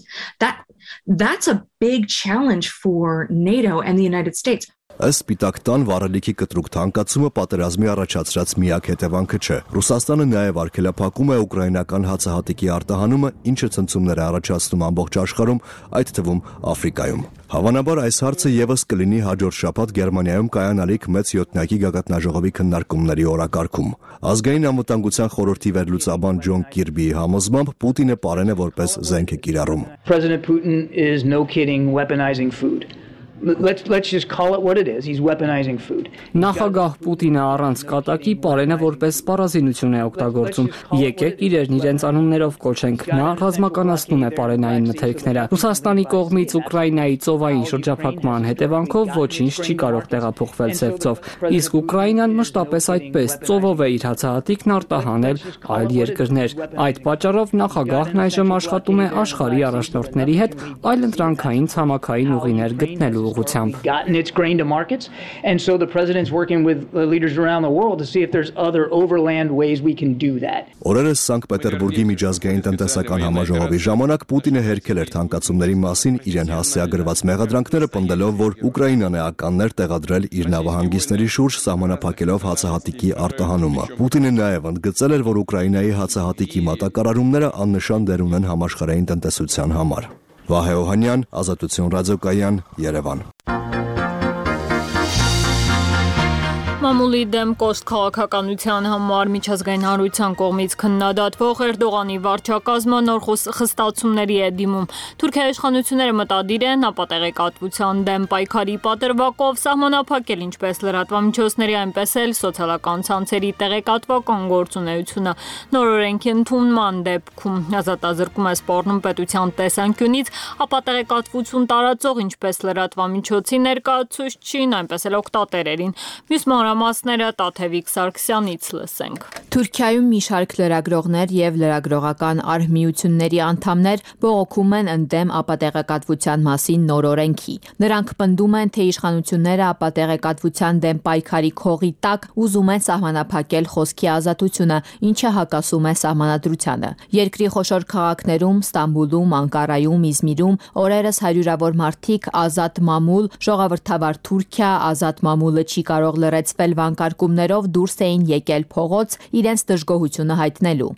That's a big challenge for NATO and the United States. Ըստ Սպիտակ տան վառելիքի կտրուկ թանկացումը պատերազմի առաջացրած միակ հետևանքը չէ։ Ռուսաստանը նաև արգելափակում է ուկրաինական հացահատիկի արտահանումը, ինչը ցնցումներ է առաջացնում ամբողջ աշխարհում, այդ թվում Աֆրիկայում։ Հավանաբար այս հարցը եւս կլինի հաջորդ շաբաթ Գերմանիայում կայանալիք մեծ յոթնյակի գագաթնաժողովի քննարկումների օրակարգում։ Ազգային անվտանգության խորհրդի վերլուծաբան Ջոն Կիրբիի համոզմամբ Պուտինը պարեն է որպես զենք է կիրառում։ President Putin is no kidding weaponizing food. Let's just call it what it is. He's weaponizing food. Նախագահ Պուտինը առանց կատակի պարենը որպես սպառազինություն է օգտագործում։ Եկեք իրեն իրենց անուններով կոչենք։ Նա ռազմականացնում է պարենային մթերքները։ Ռուսաստանի կողմից Ուկրաինայի ծովային շրջափակման հետևանքով ոչինչ չի կարող տեղափոխվել Սևծով, իսկ Ուկրաինան մշտապես այդպես ծովով է իր հացահատիկն արտահանել այլ երկրներ։ Այդ պատճառով նախագահն այժմ աշխատում է աշխարհի առաջնորդների հետ այլընտրանքային ցամաքային ուղիներ գտնելու ուղղությամբ։ Gotten its grain to markets, and so the president's working with leaders around the world to see if there's other overland ways we can do that. Օրերս Սանկտ Պետերբուրգի միջազգային տնտեսական համաժողովի ժամանակ Պուտինը հերքել էր թանկացումների մասին իրեն հասցեագրված մեղադրանքները, պնդելով, որ Ուկրաինան է ականներ տեղադրել իր նավահանգիստների շուրջ, սահմանափակելով հացահատիկի արտահանումը։ Պուտինը նաև ընդգծել էր, որ Ուկրաինայի հացահատիկի մատակարարումները աննշան դեր ունեն համաշխարհային տնտեսության համար։ Վահե Օհանյան, Ազատություն ռադիոկայան, Երևան։ Մամուլի դեմ կոշտ քաղաքականության համար միջազգային հանրության կողմից քննադատվող Էրդողանի վարչակազմը նոր խստացումների է դիմում։ Թուրքիայի իշխանությունները մտադիր են ապատեղեկատվության դեմ պայքարի պատրվակով սահմանափակել ինչպես լրատվամիջոցների, այնպես էլ սոցիալական ցանցերի տեղեկատվական գործունեությունը։ Նոր օրենքի ընդունման դեպքում ազատազրկում է սպառնում պետության տեսանկյունից ապատեղեկատվություն տարածող ինչպես լրատվամիջոցի ներկայացուցչին, այնպես էլ օգտատերերին։ Մյուս մանրամասները Տաթևիկ Սարգսյանից լսենք։ Թուրքիայում մի շարք լրագրողներ եւ լրագրողական արհմիությունների անդամներ բողոքում են ընդդեմ ապատեղեկատվության մասին նոր օրենքի։ Նրանք պնդում են, թե իշխանությունները ապատեղեկատվության դեմ պայքարի քողի տակ ուզում են սահմանափակել խոսքի ազատությունը, ինչը հակասում է սահմանադրությանը։ Երկրի խոշոր քաղաքներում Ստամբուլում, Անկարայում, Իզմիրում օրերս հարյուրավոր մարդիկ ազատ մամուլ, ժողովրդավար Թուրքիա, ազատ մամուլը չի կարող լրացվել վանկարկումներով դուրս էին եկել փողոց իրենց դժգոհությունը հայտնելու։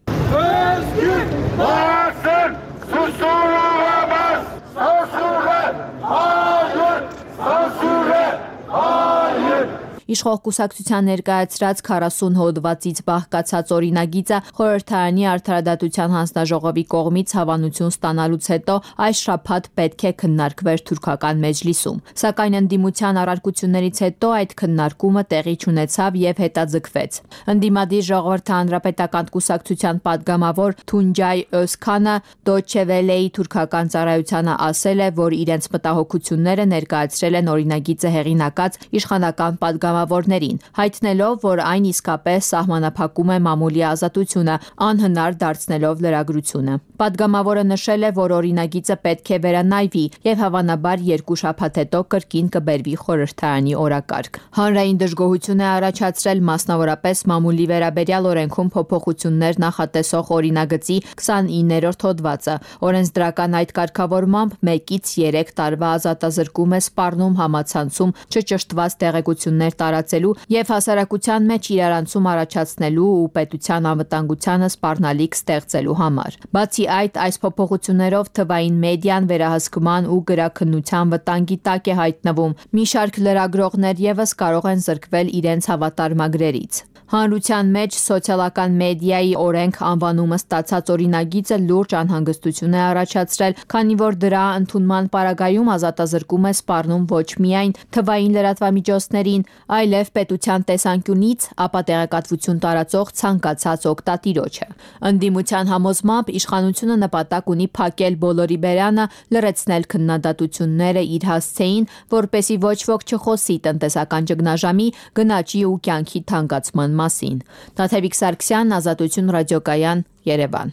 Իշխող կուսակցության ներկայացրած 40 հոդվածից բաղկացած օրինագիծը խորհրդարանի արդարադատության հանձնաժողովի կողմից հավանություն ստանալուց հետո այս շաբաթ պետք է քննարկվեր թուրքական մեջլիսում։ Սակայն ընդդիմության առարկություններից հետո այդ քննարկումը տեղի չունեցավ եւ հետաձգվեց։ Ընդդիմադիր Ժողովրդի հանրապետական կուսակցության падգամավոր Թունջայ Օսքանը Դոչե Վելեի թուրքական ծառայությանը ասել է, որ իրենց մտահոգությունները ներկայացրել են օրինագիծը հեղինակած իշխանական падգամավորներին, հայտնելով, որ այն իսկապես սահմանափակում է մամուլի ազատությունը, անհնար դարձնելով լրագրությունը։ Падգամավորը նշել է, որ օրինագիծը պետք է վերանայվի եւ հավանաբար 2 շաբաթ հետո կրկին կբերվի խորհրդարանի օրակարգ։ Հանրային դժգոհություն է առաջացրել մասնավորապես մամուլի վերաբերյալ օրենքում փոփոխություններ նախատեսող օրինագծի 29-րդ հոդվածը։ Օրենսդրական այդ կարգավորմամբ 1-ից 3 տարվա ազատազրկում է սպառնում համացանցում չճշտված տեղեկություններ տարածելու եւ հասարակության մեջ իրարանցում առաջացնելու ու պետության անվտանգությանը սպառնալիք ստեղծելու համար։ Բացի այդ, այս փոփոխություններով թվային մեդիան վերահսկման ու գրաքննության վտանգի տակ է հայտնվում։ Մի շարք լրագրողներ եւս կարող են զրկվել իրենց հավատարմագրերից։ Հանրության մեջ սոցիալական մեդիայի օրենք անվանումը ստացած օրինագիծը լուրջ անհանգստություն է առաջացրել, քանի որ դրա ընդունման պարագայում ազատազրկում է սպառնում ոչ միայն թվային լրատվամիջոցներին, այլև պետության տեսանկյունից ապատեղեկատվություն տարածող ցանկացած օգտատիրոջը։ Ընդդիմության համոզմամբ իշխանությունը նպատակ ունի փակել բոլորի բերանը, լրացնել քննադատությունները իր հասցեին, որպեսի ոչ ոք չխոսի տնտեսական ճգնաժամի, գնաճի ու կյանքի թանկացման մասին։ Տաթևիկ Սարգսյան, Ազատություն ռադիոկայան, Երևան։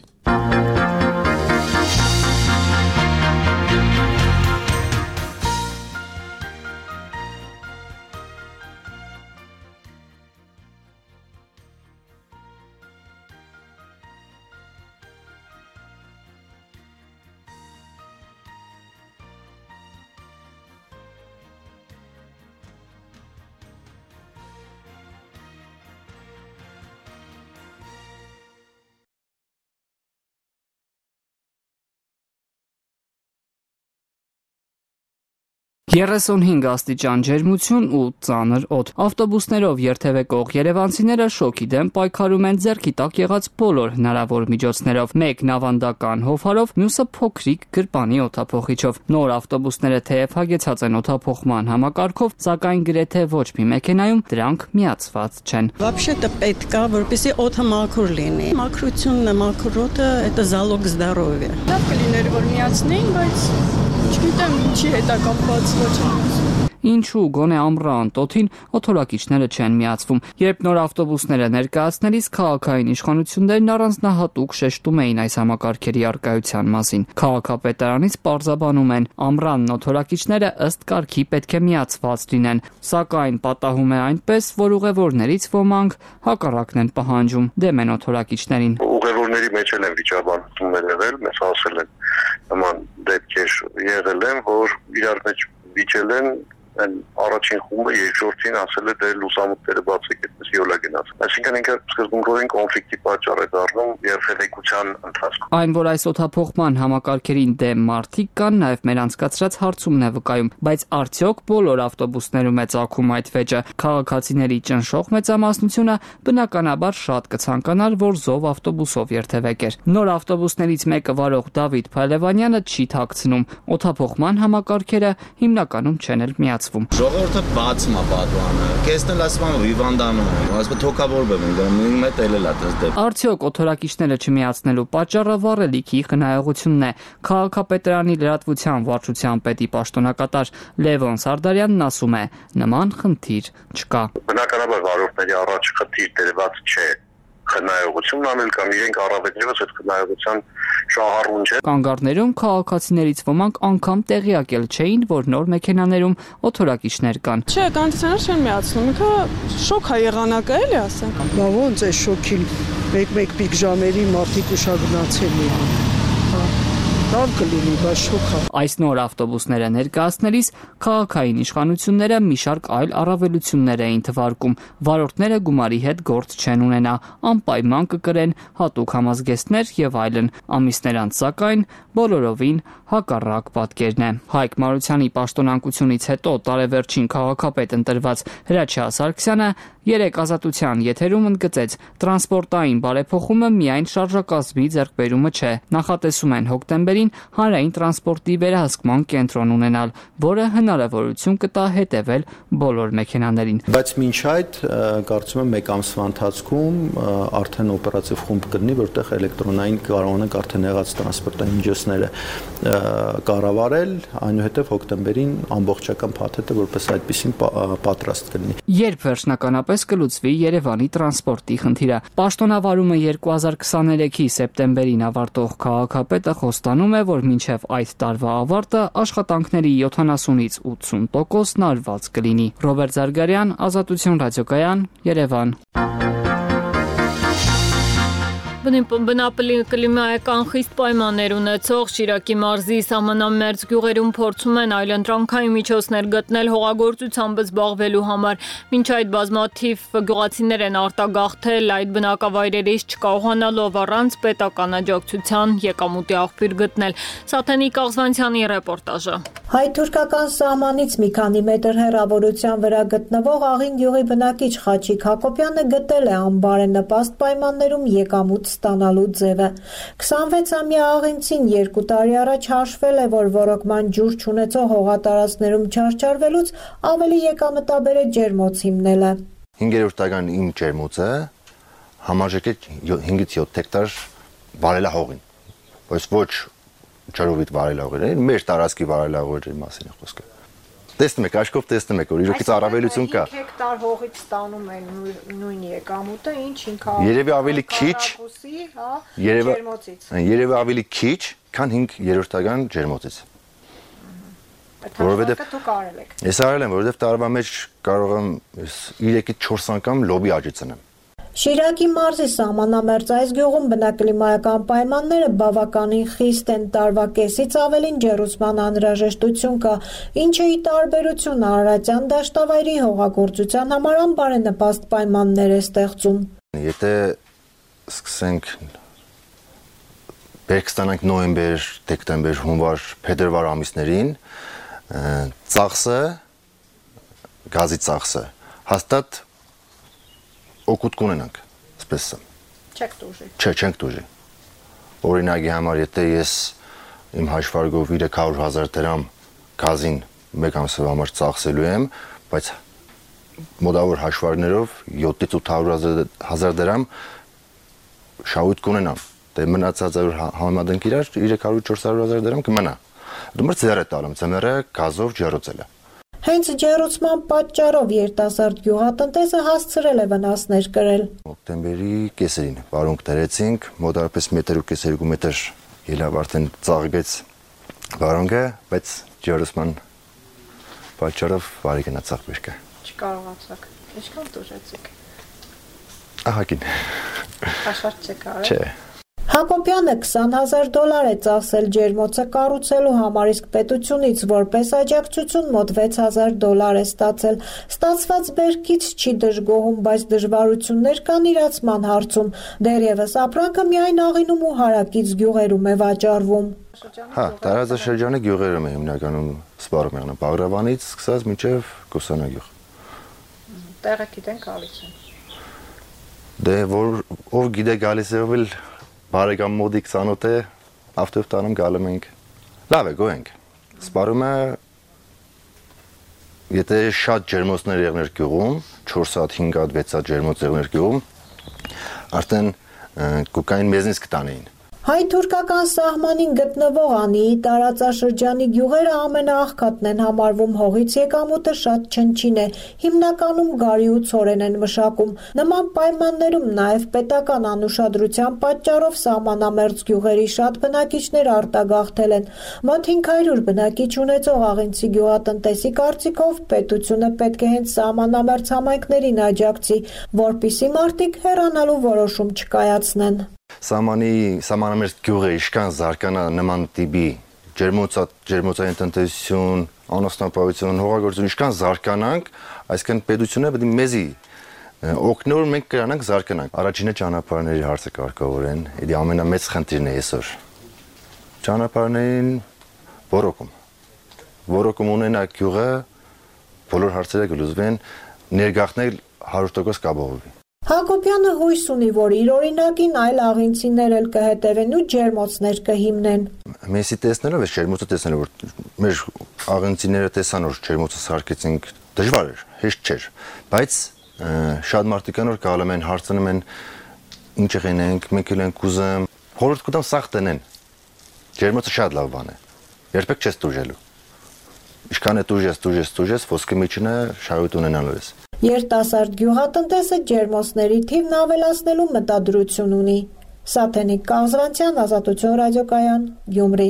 Երեսունհինգ աստիճան ջերմություն ու ծանր օդ։ Ավտոբուսներով երթևեկող երևանցիները շոկի դեմ պայքարում են ձեռքի տակ եղած բոլոր հնարավոր միջոցներով։ Մեկն ավանդական հովհարով, մյուսը փոքրիկ գրպանի օդափոխիչով։ Նոր ավտոբուսները թեև հագեցած են օդափոխման համակարգով, սակայն գրեթե ոչ մի մեքենայում դրանք միացված չեն։ Вообще-то պետք է, որպեսզի օդը մաքուր լինի։ Մաքրությունն է, մաքուր օդը, это залог здоровья։ Լավ կլիներ որ միացնեին, բայց չգիտեմ ինչի հետ է կապված ոչ։ ինչու գոնե ամռան տոթին օթորակիչները չեն միացվում։ Երբ նոր ավտոբուսները ներկայացնելիս քաղաքային իշխանություններն առանձնահատուկ շեշտում էին այս համակարգերի առկայության մասին։ Քաղաքապետարանից պարզաբանում են, ամռանն օթորակիչները ըստ կարգի պետք է միացված լինեն, սակայն պատահում է այնպես, որ ուղևորներից ոմանք հակառակն են պահանջում, դեմ են օթորակիչներին։ Ուղևորների մեջ են վիճաբանություններ եղել, մեզ ասել են նման դեպքեր եղել են, որ իրար մեջ վիճել են առաջին խումբը, երկրորդին ասել է դե լուսամուտները բացեք, այդպես յոլա գնաց։ Այսինքն ինքը սկզբունքորեն կոնֆլիկտի պատճառ է դառնում երթևեկության ընթացքում։ Այն, որ այս օդափոխման համակարգերին դեմ մարդիկ կան, նաև մեր անցկացրած հարցումն է վկայում, բայց արդյոք բոլոր ավտոբուսներում է ծագում այդ վեճը։ Քաղաքացիների ճնշող մեծամասնությունը բնականաբար շատ կցանկանար, որ զով ավտոբուսով երթևեկեր։ Նոր ավտոբուսներից մեկը վարող Դավիթ Փայլևանյանը չի թաքցնում, օդափոխման համակարգերը հիմնականում չեն էլ միացվում։ Ժողովուրդը բացում է պատվանը, կեսն էլ ասում եմ վիվանդանում եմ, ասում թոքավորվում եմ, մետ էլել է դες դեպ։ Արդյոք օթորակիչները չմիացնելու պատճառը վառելիքի խնայողությունն է։ Քաղաքապետարանի լրատվության վարչության պետի պաշտոնակատար Լևոն Սարդարյանն ասում է, նման խնդիր չկա։ Բնականաբար վարորդների առաջ խնդիր դրված չէ խնայողությունն անել կամ իրենք առավել ևս այդ խնայողության շահառուն չէ։ Կանգառներում քաղաքացիներից ոմանք անգամ տեղյակ էլ չէին, որ նոր մեքենաներում օթորակիչներ կան։ Չէ, կոնդիցիոներ չեն միացնում, ինքը շոկ է եղանակը էլի ասենք։ Բա ոնց է շոքին, մեկ պիկ ժամերի մարդիկ ուշագնացել են։ Լավ կլինի, բայց շոկ է։ Այս նոր ավտոբուսները ներկայացնելիս քաղաքային իշխանությունները մի շարք այլ առավելություններ էին թվարկում։ Վարորդները գումարի հետ գործ չեն ունենա, անպայման կկրեն հատուկ համազգեստներ եւ այլն։ Ամիսներ անց սակայն բոլորովին հակառակ պատկերն է։ Հայկ Մարությանի պաշտոնակությունից հետո տարեվերջին քաղաքապետ ընտրված Հրաչյա Սարգսյանը երեք ազատության եթերում ընդգծեց, տրանսպորտային բարեփոխումը միայն շարժակազմի ձեռքբերումը չէ։ Նախատեսում են հոկտեմբերին հանրային տրանսպորտի վերահսկման կենտրոն ունենալ, որը հնարավորություն կտա հետևել բոլոր մեքենաներին։ Բայց մինչ այդ կարծում եմ մեկ ամսվա ընթացքում արդեն օպերատիվ խումբ կլինի, որտեղ էլեկտրոնային կարողանանք արդեն եղած տրանսպորտային միջոցները կառավարել, այնուհետև հոկտեմբերին ամբողջական փաթեթը որպես այդպեսին պատրաստ կլինի։ Երբ վերջնականապես կլուծվի Երևանի տրանսպորտի խնդիրը։ Պաշտոնավարումը 2023-ի սեպտեմբերին ավարտող քաղաքապետը խոստանում է, որ մինչև այդ տարվա ավարտը աշխատանքների 70-ից 80%-ն արված կլինի։ Ռոբերտ Զարգարյան, Ազատություն ռադիոկայան, Երևան։ Բնապլիմայական խիստ պայմաններ ունեցող Շիրակի մարզի սահմանամերձ գյուղերում փորձում են այլընտրանքային միջոցներ գտնել հողագործությամբ զբաղվելու համար։ Մինչ այդ բազմաթիվ գյուղացիներ են արտագաղթել այդ բնակավայրերից չկարողանալով առանց պետական աջակցության եկամուտի աղբյուր գտնել։ Սաթենիկ Աղզվանցյանի ռեպորտաժը։ Հայ-թուրքական սահմանից մի քանի մետր հեռավորության վրա գտնվող Աղին գյուղի բնակիչ Խաչիկ Հակոբյանը գտել է անբարենպաստ պայմաններում եկամուտ ստանալու ձևը։ 26-ամյա աղինցին 2 տարի առաջ հաշվել է, որ ոռոգման ջուր չունեցող հողատարածքներում չարչարվելուց ավելի եկամտաբեր է ջերմոց հիմնելը։ 5-րդ տարեկան իմ ջերմոցը համարժեք է 5-ից 7 հեկտար վարելահողին, բայց ոչ ջրովիտ վարելահողերը, մեր տարածքի վարելահողերի մասին է խոսքը։ Տեսնում եք, աչքով տեսնում եք, որ իրոքից առավելություն կա։ 5 հեկտար հողից ստանում են նույն եկամուտը, ինչ 500։ Երևի ավելի քիչ, երևի ավելի քիչ, քան 5-րդ տարեկան ջերմոցից։ Որովհետև դուք արել եք։ Ես արել եմ, որովհետև տարվա մեջ կարող եմ 3-ից 4 անգամ լոբի աճի ցնեմ։ Շիրակի մարզի սահմանամերձ այս գյուղում բնակլիմայական պայմանները բավականին խիստ են, տարվա կեսից ավելին ջեռուցման անհրաժեշտություն կա, ինչը ի տարբերություն Արարատյան դաշտավայրի հողագործության համար անբարենպաստ պայմաններ է ստեղծում։ Եթե սկսենք բերք ստանանք նոյեմբեր, դեկտեմբեր, հունվար, փետրվար ամիսներին, ծախսը, գազի ծախսը հաստատ օգուտ կունենանք, այսպես է։ Չեք տուժի։ Չէ, չենք տուժի։ Օրինակի համար, եթե ես իմ հաշվարկով 300,000 դրամ գազին մեկ ամսվա համար ծախսելու եմ, բայց մոտավոր հաշվարկներով 7-ից 800,000 դրամ շահույթ կունենամ։ Դե մնացածը համեմատենք իրար 300-400,000 դրամ կմնա։ Դու մրցեր է տալում, ծմերը գազով ջեռոցելը։ Հենց ջեռուցման պատճառով երիտասարդ գյուղատնտեսը հասցրել է վնասներ կրել։ Հոկտեմբերի կեսերին վարունգ դրեցինք, մոտավորապես 1.5-2 մետր ելավ արդեն ծաղկեց վարունգը, բայց ջեռուցման պատճառով վարի գնացավ բերքը։ Չկարողացաք։ Ինչքան տուժեցիք։ Ահագին։ Հաշվարկ չեք արել։ Չէ։ Հակոբյանը $20,000 է ծախսել ջերմոցը կառուցելու համար, իսկ պետությունից որպես աջակցություն մոտ $6,000 է ստացել։ Ստացված բերքից չի դժգոհում, բայց դժվարություններ կան իրացման հարցում։ Դեռևս ապրանքը միայն աղինում ու հարակից գյուղերում է վաճառվում։ Տարածաշրջանի գյուղերում է հիմնականում սպառում եղել, Բաղրավանից սկսած մինչև Կոսանագյուղ։ Տեղը գիտեն գալիս են։ Դե ով գիտե գալիս է, ով էլ բարեկամ մոդիկ ցանոթ է, ավտոյով տանում գալու ենք։ Լավ է, գոհենք։ Սպառում է, եթե շատ ջերմոցներ եղներ գյուղում, 4 հատ, 5 հատ, 6 հատ ջերմոց եղներ գյուղում, արդեն կոկային մեզնից կտանեին։ Հայ-թուրքական սահմանին գտնվող Անիի տարածաշրջանի գյուղերը ամենաաղքատն են համարվում, հողից եկամուտը շատ չնչին է, հիմնականում գարի ու ցորեն են մշակում։ Նման պայմաններում նաև պետական անուշադրության պատճառով սահմանամերձ գյուղերի շատ բնակիչներ արտագաղթել են։ Մոտ 500 բնակիչ ունեցող Աղինցի գյուղատնտեսի կարծիքով պետությունը պետք է հենց սահմանամերձ համայնքներին աջակցի, որպեսզի մարդիկ հեռանալու որոշում չկայացնեն։ Սահմանամերձ գյուղը իշքան զարգանա նման տիպի ջերմոցային տնտեսություն, անասնապահություն, հողագործություն իշքան զարգանանք, այսինքն պետությունը պետք է մեզի օգնի, որ մենք կրանանք զարգանանք։ Առաջինը ճանապարհների հարցը կարգավորեն, դա ամենամեծ խնդիրն է այսօր։ Ճանապարհներին որոքում ունենա գյուղը, բոլոր հարցերը կլուծվեն, ներգաղթնել 100% կապահովվի։ Հակոբյանը հույս ունի, որ իր օրինակին այլ աղինցիներ էլ կհետևեն ու ջերմոցներ կհիմնեն։ Մեսի տեսնելով, այս ջերմոցը տեսնելով, որ մեր աղինցիները տեսան, որ ջերմոցը սարքեցինք, դժվար էր, հեշտ չէր, բայց շատ մարդիկ կան, որ գալում են, հարցնում են, ինչ եղենք, մենք էլ ենք ուզում, խորհուրդ կտամ սաղ տնեն։ Ջերմոցը շատ լավ բան է։ Երբեք չես տուժելու։ Ինչքան է տուժես, ոսկե միջինը շահույթ ունենալու ես։ Երիտասարդ գյուղատնտեսը ջերմոցների թիվն ավելացնելու մտադրություն ունի։ Սաթենիկ Կազվանցյան, Ազատություն ռադիոկայան, Գյումրի։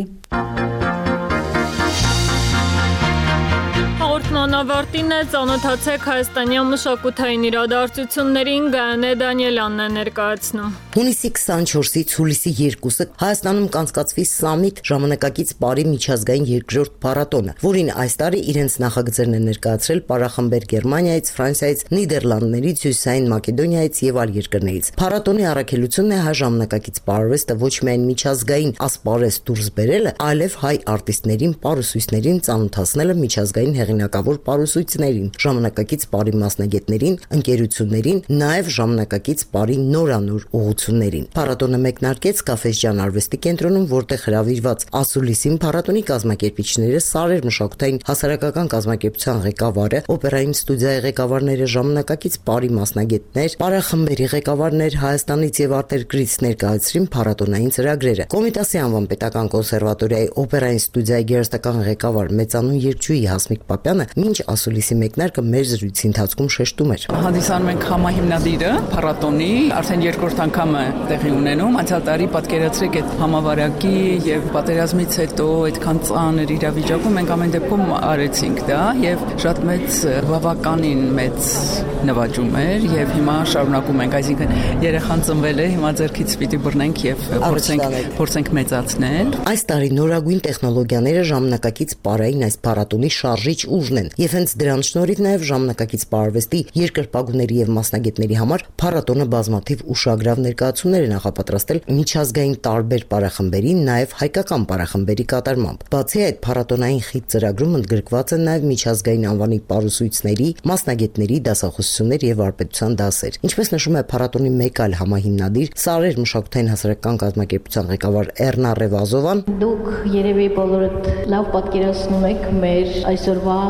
Հաղորդման ավարտին է, ծանոթացեք հայաստանյան մշակութային իրադարձություններին, Գայանե Դանիելյանն է ներկայացնում։ Հունիսի 24-ից հուլիսի 2-ը Հայաստանում կանցկացվի Սամիթ ժամանակակից բարի միջազգային երկրորդ փառատոնը, որին այս տարի իրենց նախագծերն են ներկայացրել պարախմբեր Գերմանիայից, Ֆրանսիայից, Նիդերլանդներից, Հյուսիսային Մակեդոնիայից եւ այլ երկրներից։ Փառատոնի առաքելությունն է հայ ժամանակակից պարարվեստը ոչ միայն միջազգային ասպարեզ դուրս բերելը, այլև հայ արտիստներին, պարուսույցներին ծանոթացնելը միջազգային հեղինակավոր պարուսույցներին, ժամանակակից բարի մասնագետներին, ընկերություններին, նաև ժամանակակից բարի նորանոր ուղղություններին։ Փառատոնը մեկնարկեց Կաֆեջան արվեստի կենտրոնում, որտեղ հրավիրված ասուլիսին փառատոնի կազմակերպիչները Սարեր մշակութային հասարակական կազմակերպության ղեկավարը, օպերային ստուդիայի ղեկավարները, ժամանակակից բարի մասնագետներ, պարախմբերի ղեկավարներ Հայաստանից եւ արտերկրից ներկայացրին փառատոնային ծրագրերը։ Կոմիտասի անվան պետական կոնսերվատորիայի օպերային ստուդիայի գերստական ղեկավար մեծանուն երգչուհի Հասմիկ Պապյանը մինչ ասուլիսի մեկնարկը մեր զրույցի ընթացքում շեշտում էր։ Հանդիսանում ենք համահիմնադիրը փառատոնի, արդեն երկրորդ անգամ է տեղի ունենում։ Անցյալ տարի պատկերացրեք այդ համավարակի եւ պատերազմից հետո այդքան ծանր իրավիճակում մենք ամեն դեպքում արեցինք դա եւ շատ մեծ բավականին մեծ նվաճում էր եւ հիմա շարունակում ենք, այսինքն երեխան ծնվել է, հիմա ձեռքից պիտի բռնենք եւ փորձենք մեծացնել։ Այս տարի նորագույն տեխնոլոգիաները ժամանակակից պարային այս փառատոնի շարժիչ ուժն են եւ հենց դրանց շնորհիվ նաեւ ժամանակակից պարարվեստի երկրպագուների եւ մասնագետների համար փառատոնը բազմաթիվ ուշագրավ ներկայացումներ է նախապատրաստել միջազգային տարբեր պարախմբերի, նաեւ հայկական պարախմբերի կատարմամբ։ Բացի այդ, փառատոնային խիտ ծրագրում ընդգրկված են նաեւ միջազգային անվանի պարուսույցների, մասնագետների դասախոսություններ եւ վարպետության դասեր։ Ինչպես նշում է փառատոնի մեկ այլ համահիմնադիր, Սարեր մշակութային հասարակական կազմակերպության ղեկավար Էռնա Ռևազովան, դուք երևի բոլորդ լավ պատկերացնում եք մեր այսօրվա աշխարհ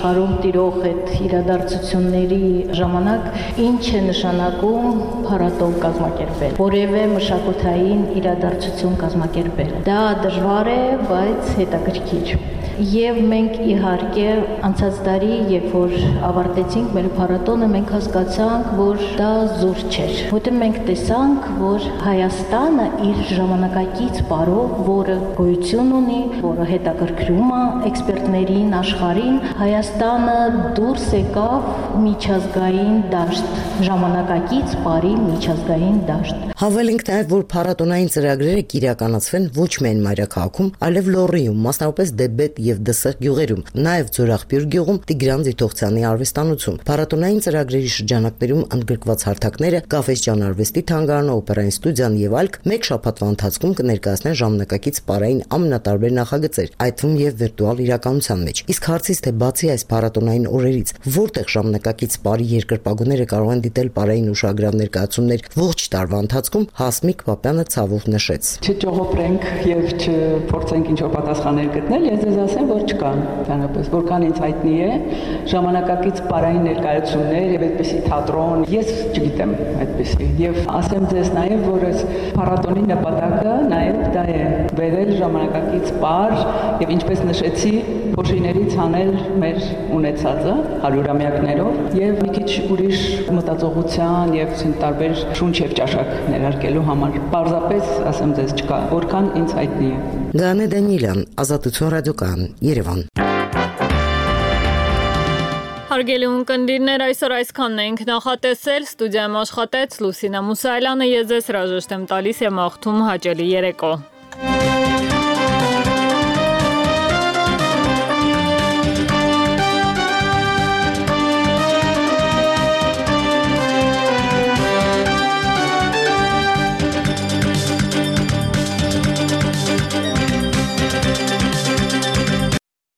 աշխարհում տիրող այդ իրադարձությունների ժամանակ ինչ է նշանակում փառատոն կազմակերպել, որևէ մշակութային իրադարձություն կազմակերպել։ Դա դժվար է, բայց հետաքրքիր։ Եվ մենք իհարկե անցած տարի, երբ որ ավարտեցինք մեր փառատոնը, մենք հասկացանք, որ դա զուր չէր։ Որտեղ մենք տեսանք, որ Հայաստանը իր ժամանակակից պարով, որը գոյություն ունի, որը հետաքրքրում է էքսպերտներին, աշխարհին, Հայաստանը դուրս եկավ միջազգային դաշտ, ժամանակակից պարի միջազգային դաշտ։ Հավելենք նաև, որ փառատոնային ծրագրերը կիրականացվեն ոչ միայն մայրաքաղաքում, այլև Լոռիում, մասնավորապես Դեբետ եւ ԴՍ գյուղերում, նաև Ձորախբյուր գյուղում, Տիգրան Ձիթողցյանի արվեստանոցում։ Փառատոնային ծրագրերի շրջանակներում ընդգրկված հարթակները Կավեստյան արվեստի թանգարանը, օպերային ստուդիան եւ այլք մեկ շաբաթվա ընթացքում կներկայացնեն ժամանակակից պարային ամենատարբեր նախագծեր, այդ թվում եւ վիրտուալ իրականության մեջ։ Իսկ հարցից թե բացի այս փառատոնային օրերից, որտեղ ժամանակակից պարի երկրպագուները կարող են դիտել պարային ուշագրավ ներկայացումներ ողջ տարվա ընթացքում, Հասմիկ Պապյանը ցավով նշեց. Չճողոպրենք եւ չփորձենք ինչ-որ պատասխաններ գտնել, ես ձեզ ասեմ, որ չկան, բանապես, որքան ինձ հայտնի է, ժամանակակից պարային ներկայացումներ եւ այդպիսի թատրոն, ես չգիտեմ այդպիսի։ Եվ ասեմ ձեզ նաեւ, որ այս փառատոնի նպատակը նաեւ դա է վերել ժամանակակից պար եւ ինչպես նշեցի, փոշիներից հանել մեր ունեցածը 100-ամյակներով եւ մի քիչ ուրիշ մտածողության եւ տարբեր շունչ եւ ճաշակ ներարկելու համար։ Պարզապես ասեմ ձեզ չկա, որքան ինձ հայտնի է։ Գանե Դանիելյան, Ազատություն ռադիոկայան, Երևան։ Հարգելի ունկնդիրներ, այսօր այսքանն ենք նախատեսել, ստուդիայում աշխատեց Լուսինա Մուսայելյանը, ես ձեզ հրաժեշտ եմ տալիս եւ մաղթում հաճելի երեկո։